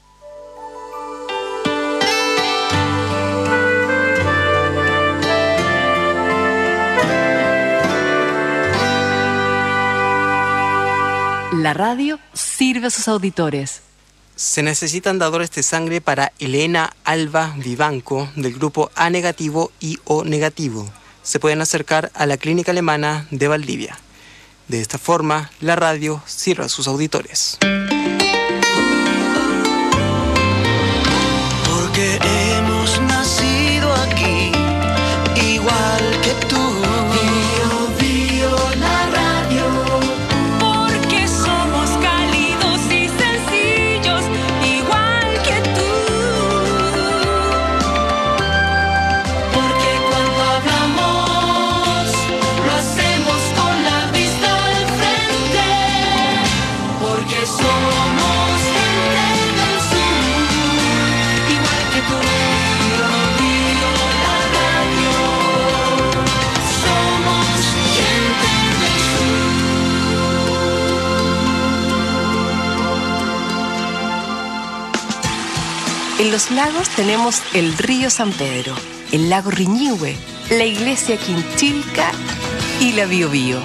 La radio sirve a sus auditores. Se necesitan dadores de sangre para Elena Alba Vivanco del grupo A negativo y O negativo. Se pueden acercar a la clínica alemana de Valdivia. De esta forma, la radio sirve a sus auditores. Porque hemos nacido aquí, igual que tú. Somos En Los Lagos tenemos el río San Pedro, el lago Riñihue, la iglesia Quinchilca y la Biobío.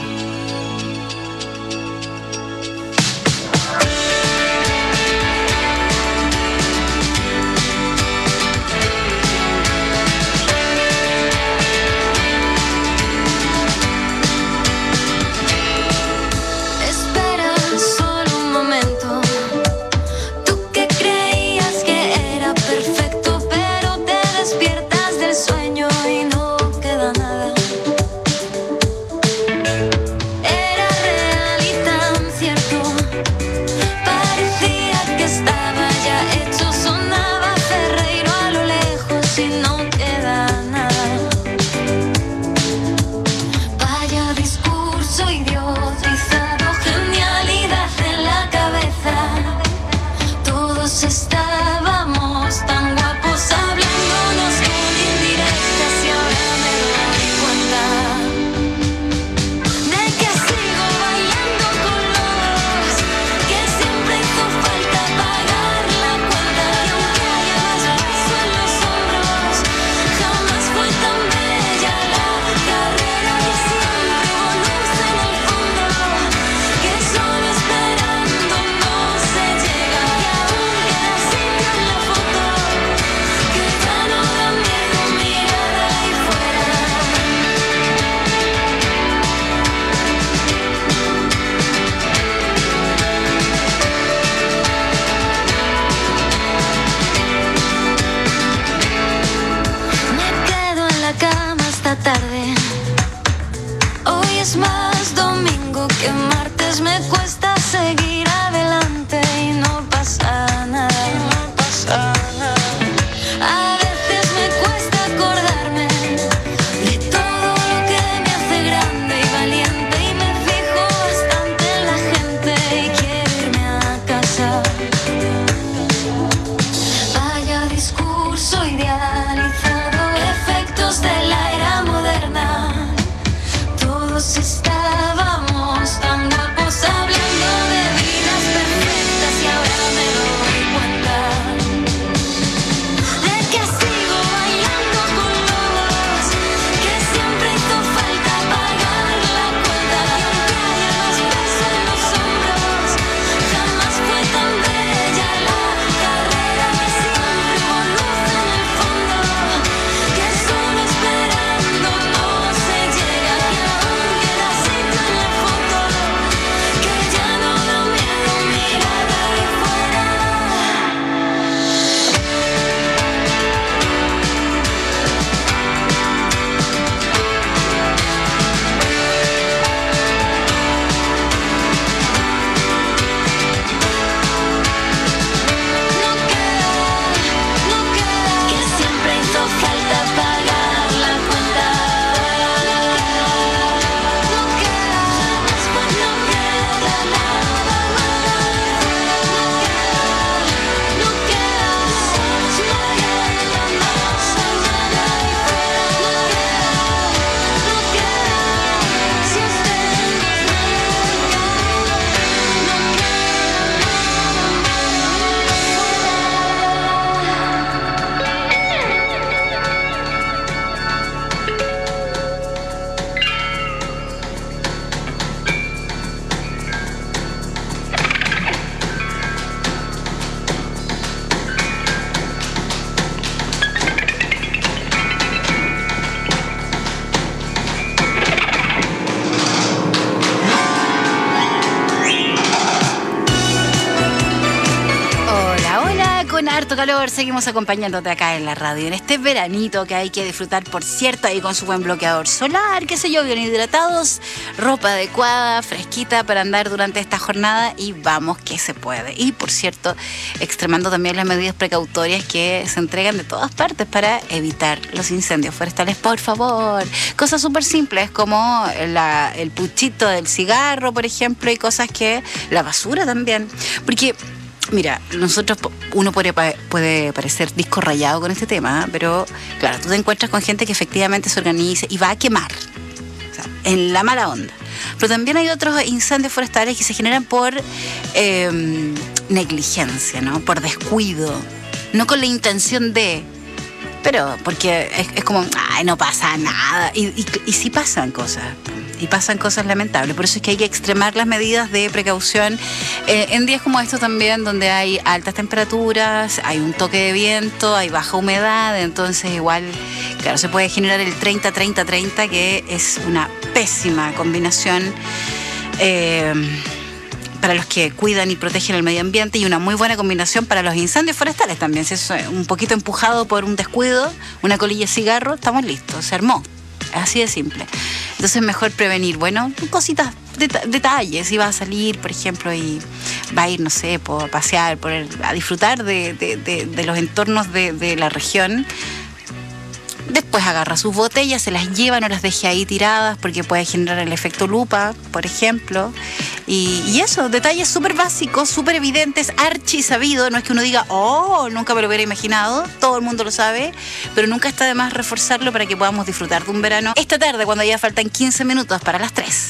harto calor, seguimos acompañándote acá en la radio, en este veranito que hay que disfrutar, por cierto, ahí con su buen bloqueador solar, qué sé yo, bien hidratados, ropa adecuada, fresquita para andar durante esta jornada, y vamos que se puede. Y por cierto, extremando también las medidas precautorias que se entregan de todas partes para evitar los incendios forestales, por favor. Cosas súper simples como la, el puchito del cigarro, por ejemplo, y cosas que, la basura también, porque mira, nosotros, uno puede, puede parecer disco rayado con este tema, ¿eh? Pero claro, tú te encuentras con gente que efectivamente se organiza y va a quemar, o sea, en la mala onda. Pero también hay otros incendios forestales que se generan por eh, negligencia, ¿no? Por descuido. no con la intención de, pero porque es, es como, ay, no pasa nada. Y, y, y sí pasan cosas. Y pasan cosas lamentables. Por eso es que hay que extremar las medidas de precaución eh, en días como estos también, donde hay altas temperaturas, hay un toque de viento, hay baja humedad. Entonces igual, claro, se puede generar el treinta treinta treinta, que es una pésima combinación eh, para los que cuidan y protegen el medio ambiente, y una muy buena combinación para los incendios forestales también. Si es un poquito empujado por un descuido, una colilla de cigarro, estamos listos, se armó. Así de simple. Entonces mejor prevenir. Bueno, cositas, det- detalles. Si va a salir, por ejemplo, y va a ir, no sé, a pasear, por el, a disfrutar de, de, de, de los entornos de, de la región. Después agarra sus botellas, se las lleva, no las deje ahí tiradas porque puede generar el efecto lupa, por ejemplo. Y, y eso, detalles súper básicos, súper evidentes, archi sabido. No es que uno diga, oh, nunca me lo hubiera imaginado, todo el mundo lo sabe, pero nunca está de más reforzarlo para que podamos disfrutar de un verano esta tarde, cuando ya faltan quince minutos para las tres.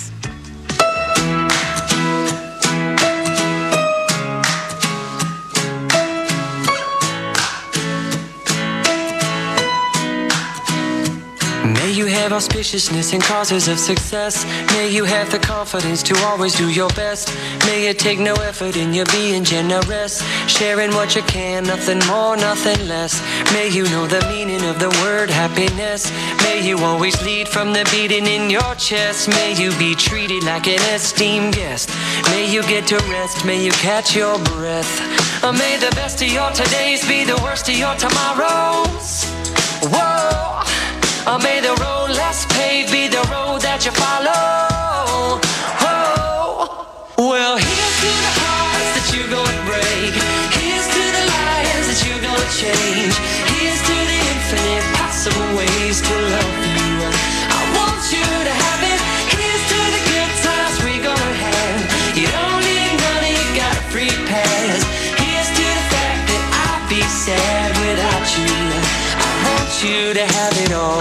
May you have auspiciousness and causes of success. May you have the confidence to always do your best. May you take no effort in your being generous, sharing what you can, nothing more, nothing less. May you know the meaning of the word happiness. May you always lead from the beating in your chest. May you be treated like an esteemed guest. May you get to rest, may you catch your breath. Or may the best of your todays be the worst of your tomorrows. Whoa! Or may the road less paved be the road that you follow. Oh, well, here's to the hearts that you're gonna break. Here's to the lives that you're gonna change. Here's to the infinite possible ways to love you. I want you to have it. Here's to the good times we're gonna have. You don't need money, you got a free pass. Here's to the fact that I'd be sad without you. I want you to have it all.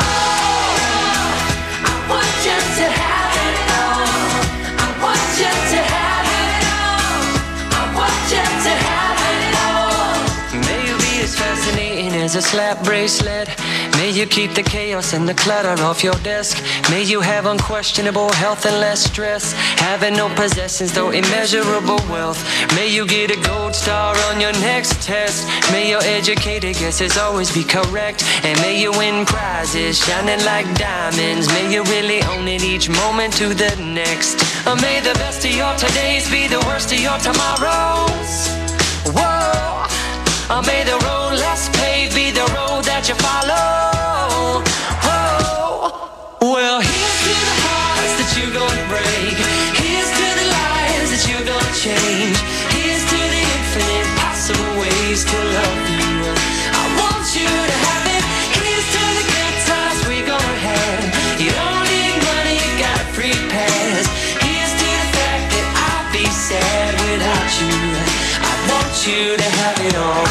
As a slap bracelet, may you keep the chaos and the clutter off your desk. May you have unquestionable health and less stress, having no possessions though immeasurable wealth. May you get a gold star on your next test. May your educated guesses always be correct, and may you win prizes shining like diamonds. May you really own it each moment to the next. Or may the best of your todays be the worst of your tomorrows. Whoa! Or may the road less paved be the road that you follow. Oh, well, here's to the hearts that you're gonna break. Here's to the lives that you're gonna change. Here's to the infinite possible ways to love you. I want you to have it. Here's to the good times we're gonna have. You don't need money, you got a free pass. Here's to the fact that I'd be sad without you. I want you to have it all.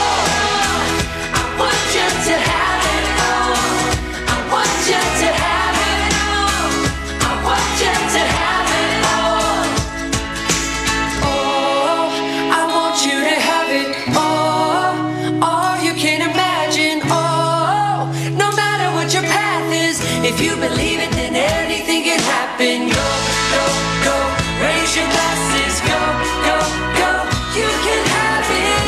If you believe it, then anything can happen. Go, go, go, raise your glasses. Go, go, go, you can have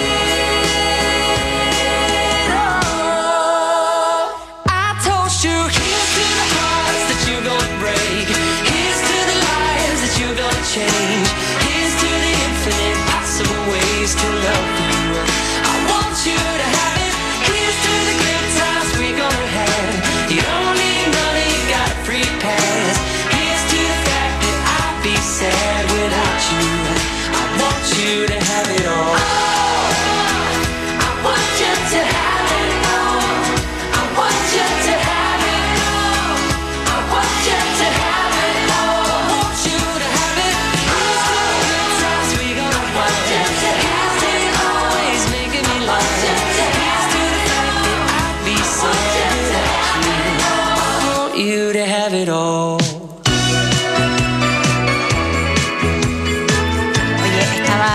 it all. I told you, here's to the hearts that you're gonna break. Here's to the lives that you're gonna change. Here's to the infinite possible ways to love you. I want you to have it. Here's to the good times we're gonna have. You don't need free pass. Here's to the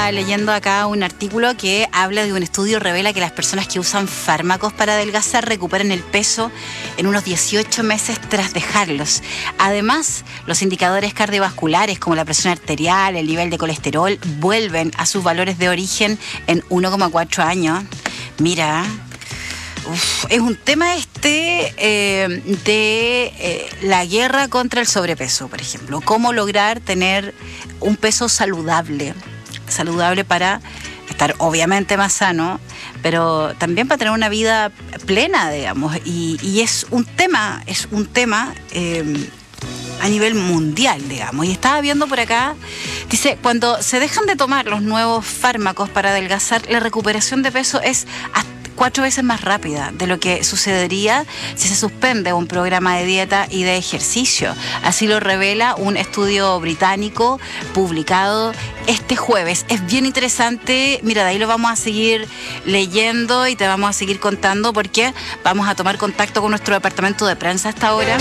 Estaba leyendo acá un artículo que habla de un estudio que revela que las personas que usan fármacos para adelgazar recuperan el peso en unos dieciocho meses tras dejarlos. Además, los indicadores cardiovasculares como la presión arterial, el nivel de colesterol, vuelven a sus valores de origen en uno coma cuatro años. Mira, uf, es un tema este eh, de eh, la guerra contra el sobrepeso, por ejemplo. Cómo lograr tener un peso saludable, saludable para estar obviamente más sano, pero también para tener una vida plena, digamos. Y, y es un tema, es un tema eh, a nivel mundial, digamos. Y estaba viendo por acá, dice, cuando se dejan de tomar los nuevos fármacos para adelgazar, la recuperación de peso es hasta cuatro veces más rápida de lo que sucedería si se suspende un programa de dieta y de ejercicio. Así lo revela un estudio británico publicado este jueves. Es bien interesante. Mira, de ahí lo vamos a seguir leyendo y te vamos a seguir contando, porque vamos a tomar contacto con nuestro departamento de prensa hasta ahora.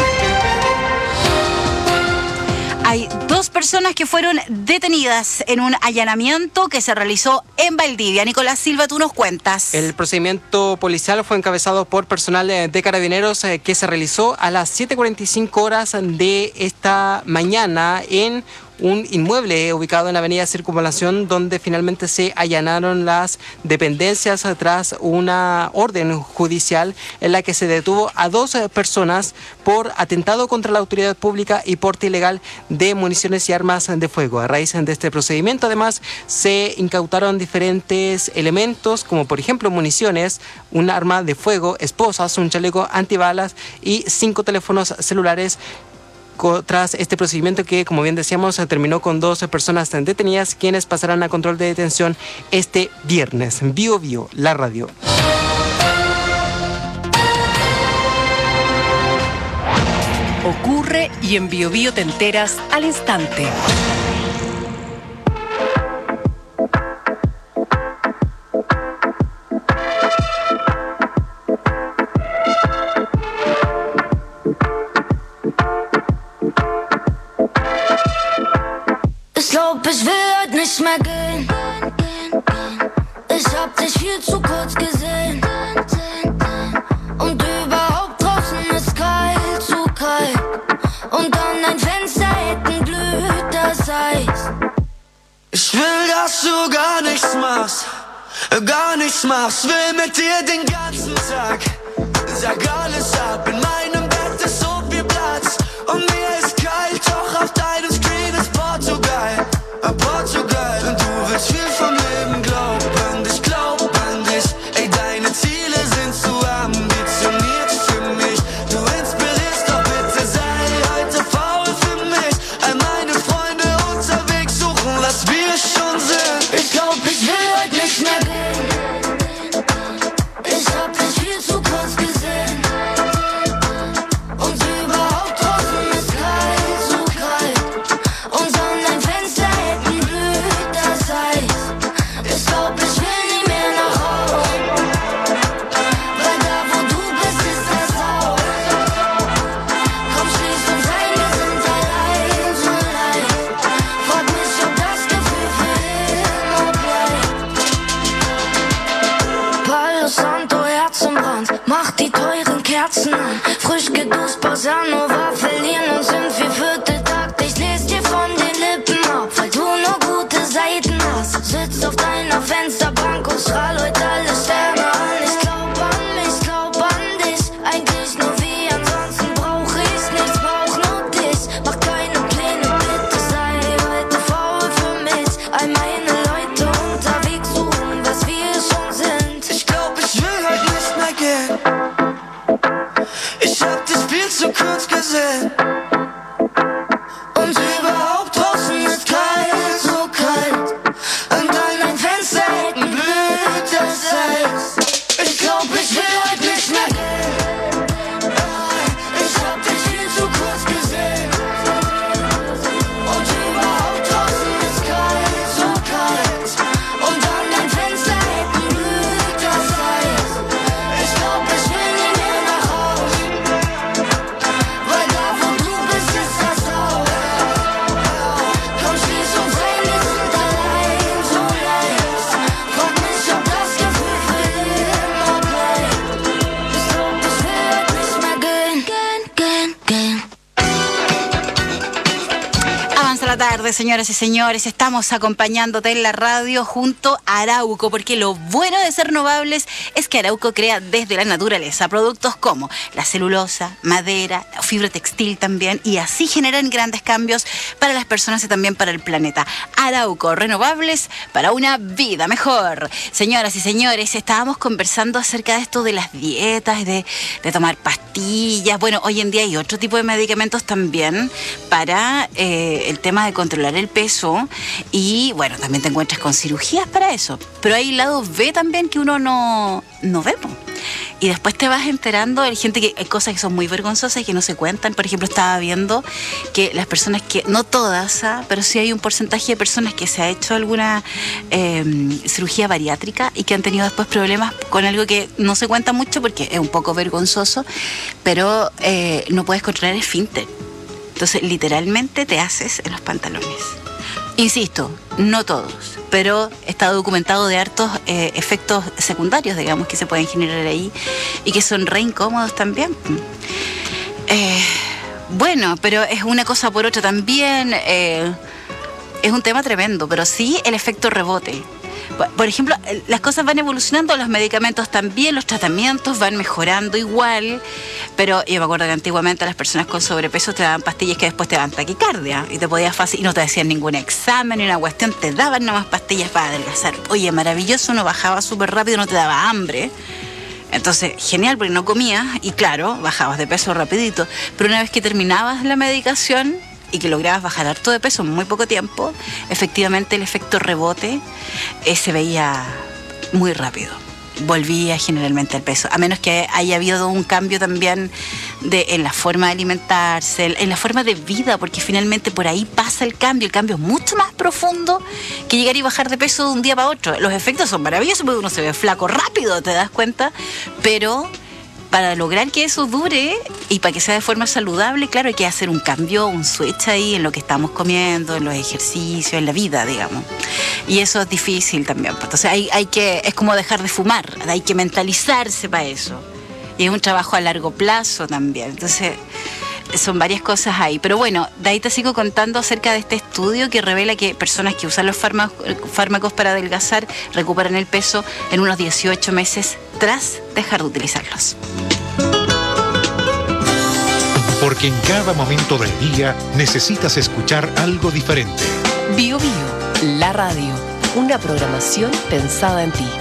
Hay dos personas que fueron detenidas en un allanamiento que se realizó en Valdivia. Nicolás Silva, tú nos cuentas. El procedimiento policial fue encabezado por personal de Carabineros eh, que se realizó a las siete cuarenta y cinco horas de esta mañana en un inmueble ubicado en la avenida Circunvalación, donde finalmente se allanaron las dependencias tras una orden judicial en la que se detuvo a dos personas por atentado contra la autoridad pública y porte ilegal de municiones y armas de fuego. A raíz de este procedimiento, además, se incautaron diferentes elementos, como por ejemplo municiones, un arma de fuego, esposas, un chaleco antibalas y cinco teléfonos celulares. Tras este procedimiento que, como bien decíamos, terminó con dos personas detenidas, quienes pasarán a control de detención este viernes. Bio Bio, la radio. Ocurre y en Bio Bio te enteras al instante. Ich will heute nicht mehr gehen. Ich hab dich viel zu kurz gesehen. Und überhaupt draußen ist kalt, zu kalt. Und an dein Fenster hinten glüht das Eis. Ich will, dass du gar nichts machst, gar nichts machst. Will mit dir den ganzen Tag. Sag alles ab, in meinem Bett ist so viel Platz. Und mir ist kalt, doch auf deinem Screen ist Portugal. Portugal, und du willst viel vom Leben, glaub an dich, glaub an dich. Ey, deine Ziele sind zu ambitioniert für mich. Du inspirierst, doch bitte sei heute faul für mich. All meine Freunde unterwegs suchen, was wir schon sind. Ich glaub, ich will heute nicht mehr gehen. Ich hab dich viel zu kurz gesehen. Und überhaupt draußen ist kalt, zu kalt. Und an dein Fenster ich glaub, ich will nie mehr nach Hause. Weil da, wo du bist, ist das Haus. Komm, schließ uns ein, wir sind allein, so leicht. Frag mich, ob das Gefühl für immer bleibt. Palo Santo, Herz im Brand, mach die teuren Kerzen an. Frisch geduscht, Bossa Nova, verlieren uns im vierviertel Takt. Ich lese dir von den Lippen ab, weil du nur gute Seiten hast. Sitz auf deiner Fensterbank und strahl heute alle Sterne an. Ich glaub an mich, glaub an dich. Eigentlich nur wie, ansonsten brauch ich's nichts, brauch nur dich. Mach keine Pläne, bitte sei heute faul für mich. All meine Leute unterwegs suchen, was wir schon sind. Ich glaub, ich will heute nicht mehr gehen. Ich hab dich viel zu kurz gesehen. Und überhaupt draußen ist kalt, so kalt. Und an dein Fenster hinten blüht das Eis. Ich glaub, ich will heute nicht mehr gehen. Ich hab dich viel zu kurz gesehen. Und überhaupt draußen ist kalt, so kalt. tardes, señoras y señores. Estamos acompañándote en la radio junto a Arauco, porque lo bueno de ser renovables es que Arauco crea desde la naturaleza productos como la celulosa, madera, fibra textil también, y así generan grandes cambios para las personas y también para el planeta. Arauco, renovables para una vida mejor. Señoras y señores, estábamos conversando acerca de esto de las dietas, de, de tomar pastillas. Bueno, hoy en día hay otro tipo de medicamentos también para eh, el tema de controlar el peso, y bueno, también te encuentras con cirugías para eso, pero hay lados B también que uno no, no ve, po. Y después te vas enterando, hay gente que hay cosas que son muy vergonzosas y que no se cuentan. Por ejemplo, estaba viendo que las personas que, no todas, ¿ah? pero sí hay un porcentaje de personas que se ha hecho alguna eh, cirugía bariátrica y que han tenido después problemas con algo que no se cuenta mucho porque es un poco vergonzoso, pero eh, no puedes controlar el esfínter. Entonces, literalmente te haces en los pantalones. Insisto, no todos, pero está documentado de hartos eh, efectos secundarios, digamos, que se pueden generar ahí y que son re incómodos también. Eh, bueno, pero es una cosa por otra también. Eh, es un tema tremendo, pero sí el efecto rebote. Por ejemplo, las cosas van evolucionando, los medicamentos también, los tratamientos van mejorando igual, pero yo me acuerdo que antiguamente las personas con sobrepeso te daban pastillas que después te daban taquicardia y te podías fácil, y no te hacían ningún examen ni una cuestión, te daban nomás pastillas para adelgazar. Oye, maravilloso, uno bajaba súper rápido, no te daba hambre. Entonces, genial, porque no comías y claro, bajabas de peso rapidito, pero una vez que terminabas la medicación y que lograbas bajar harto de peso en muy poco tiempo, efectivamente el efecto rebote eh, se veía muy rápido. Volvía generalmente al peso, a menos que haya habido un cambio también de, en la forma de alimentarse, en la forma de vida, porque finalmente por ahí pasa el cambio. El cambio es mucho más profundo que llegar y bajar de peso de un día para otro. Los efectos son maravillosos porque uno se ve flaco rápido, te das cuenta, pero para lograr que eso dure y para que sea de forma saludable, claro, hay que hacer un cambio, un switch ahí en lo que estamos comiendo, en los ejercicios, en la vida, digamos. Y eso es difícil también. Entonces hay, hay que, es como dejar de fumar, hay que mentalizarse para eso. Y es un trabajo a largo plazo también. Entonces son varias cosas ahí. Pero bueno, de ahí te sigo contando acerca de este estudio que revela que personas que usan los fármacos, fármacos para adelgazar recuperan el peso en unos dieciocho meses tras dejar de utilizarlos. Porque en cada momento del día necesitas escuchar algo diferente. Bio Bio, la radio, una programación pensada en ti.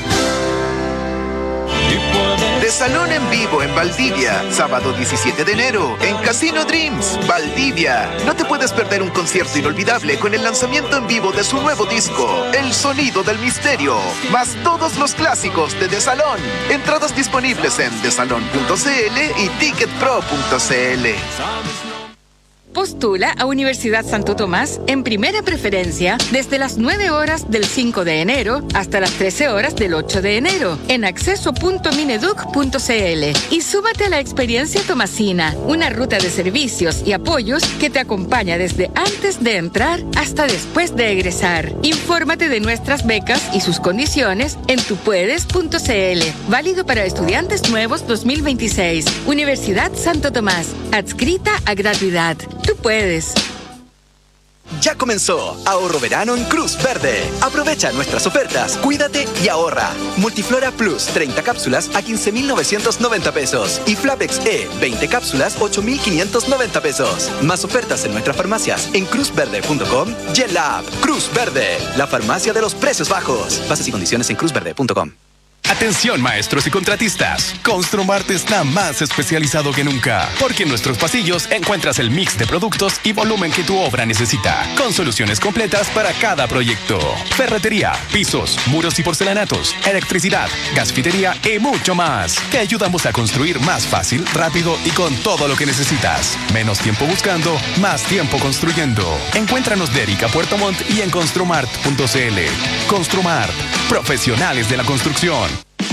De Salón en Vivo en Valdivia, sábado diecisiete de enero, en Casino Dreams, Valdivia. No te puedes perder un concierto inolvidable con el lanzamiento en vivo de su nuevo disco, El Sonido del Misterio, más todos los clásicos de De Salón. Entradas disponibles en desalon punto cl y ticket pro punto cl. Postula a Universidad Santo Tomás en primera preferencia desde las nueve horas del cinco de enero hasta las trece horas del ocho de enero en acceso punto mineduc punto cl y súmate a la experiencia tomasina, una ruta de servicios y apoyos que te acompaña desde antes de entrar hasta después de egresar. Infórmate de nuestras becas y sus condiciones en tupuedes punto cl. Válido para estudiantes nuevos dos mil veintiséis. Universidad Santo Tomás, adscrita a gratuidad. Tú puedes. Ya comenzó Ahorro Verano en Cruz Verde. Aprovecha nuestras ofertas, cuídate y ahorra. Multiflora Plus, treinta cápsulas a quince mil novecientos noventa pesos. Y Flavex E, veinte cápsulas, ocho mil quinientos noventa pesos. Más ofertas en nuestras farmacias en cruz verde punto com y en la app Cruz Verde, la farmacia de los precios bajos. Bases y condiciones en cruz verde punto com. Atención maestros y contratistas, Construmart está más especializado que nunca, porque en nuestros pasillos encuentras el mix de productos y volumen que tu obra necesita, con soluciones completas para cada proyecto. Ferretería, pisos, muros y porcelanatos, electricidad, gasfitería y mucho más. Te ayudamos a construir más fácil, rápido y con todo lo que necesitas. Menos tiempo buscando, más tiempo construyendo. Encuéntranos de Erika Puerto Montt y en construmart punto cl. Construmart, profesionales de la construcción.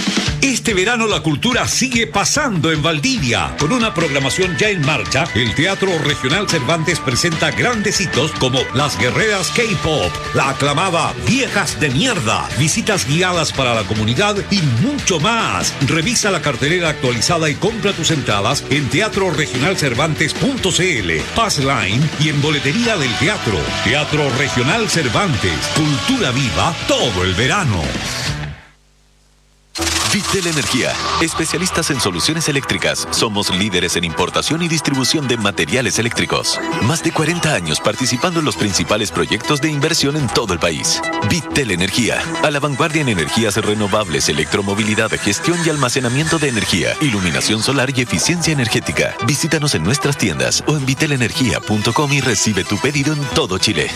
Este verano la cultura sigue pasando en Valdivia. Con una programación ya en marcha, el Teatro Regional Cervantes presenta grandes hitos como Las Guerreras K-Pop, la aclamada Viejas de Mierda, visitas guiadas para la comunidad y mucho más. Revisa la cartelera actualizada y compra tus entradas en teatro regional cervantes punto c l, Passline y en boletería del teatro. Teatro Regional Cervantes, cultura viva todo el verano. Vitel Energía, especialistas en soluciones eléctricas. Somos líderes en importación y distribución de materiales eléctricos. Más de cuarenta años participando en los principales proyectos de inversión en todo el país. Vitel Energía, a la vanguardia en energías renovables, electromovilidad, gestión y almacenamiento de energía, iluminación solar y eficiencia energética. Visítanos en nuestras tiendas o en vitel energía punto com y recibe tu pedido en todo Chile.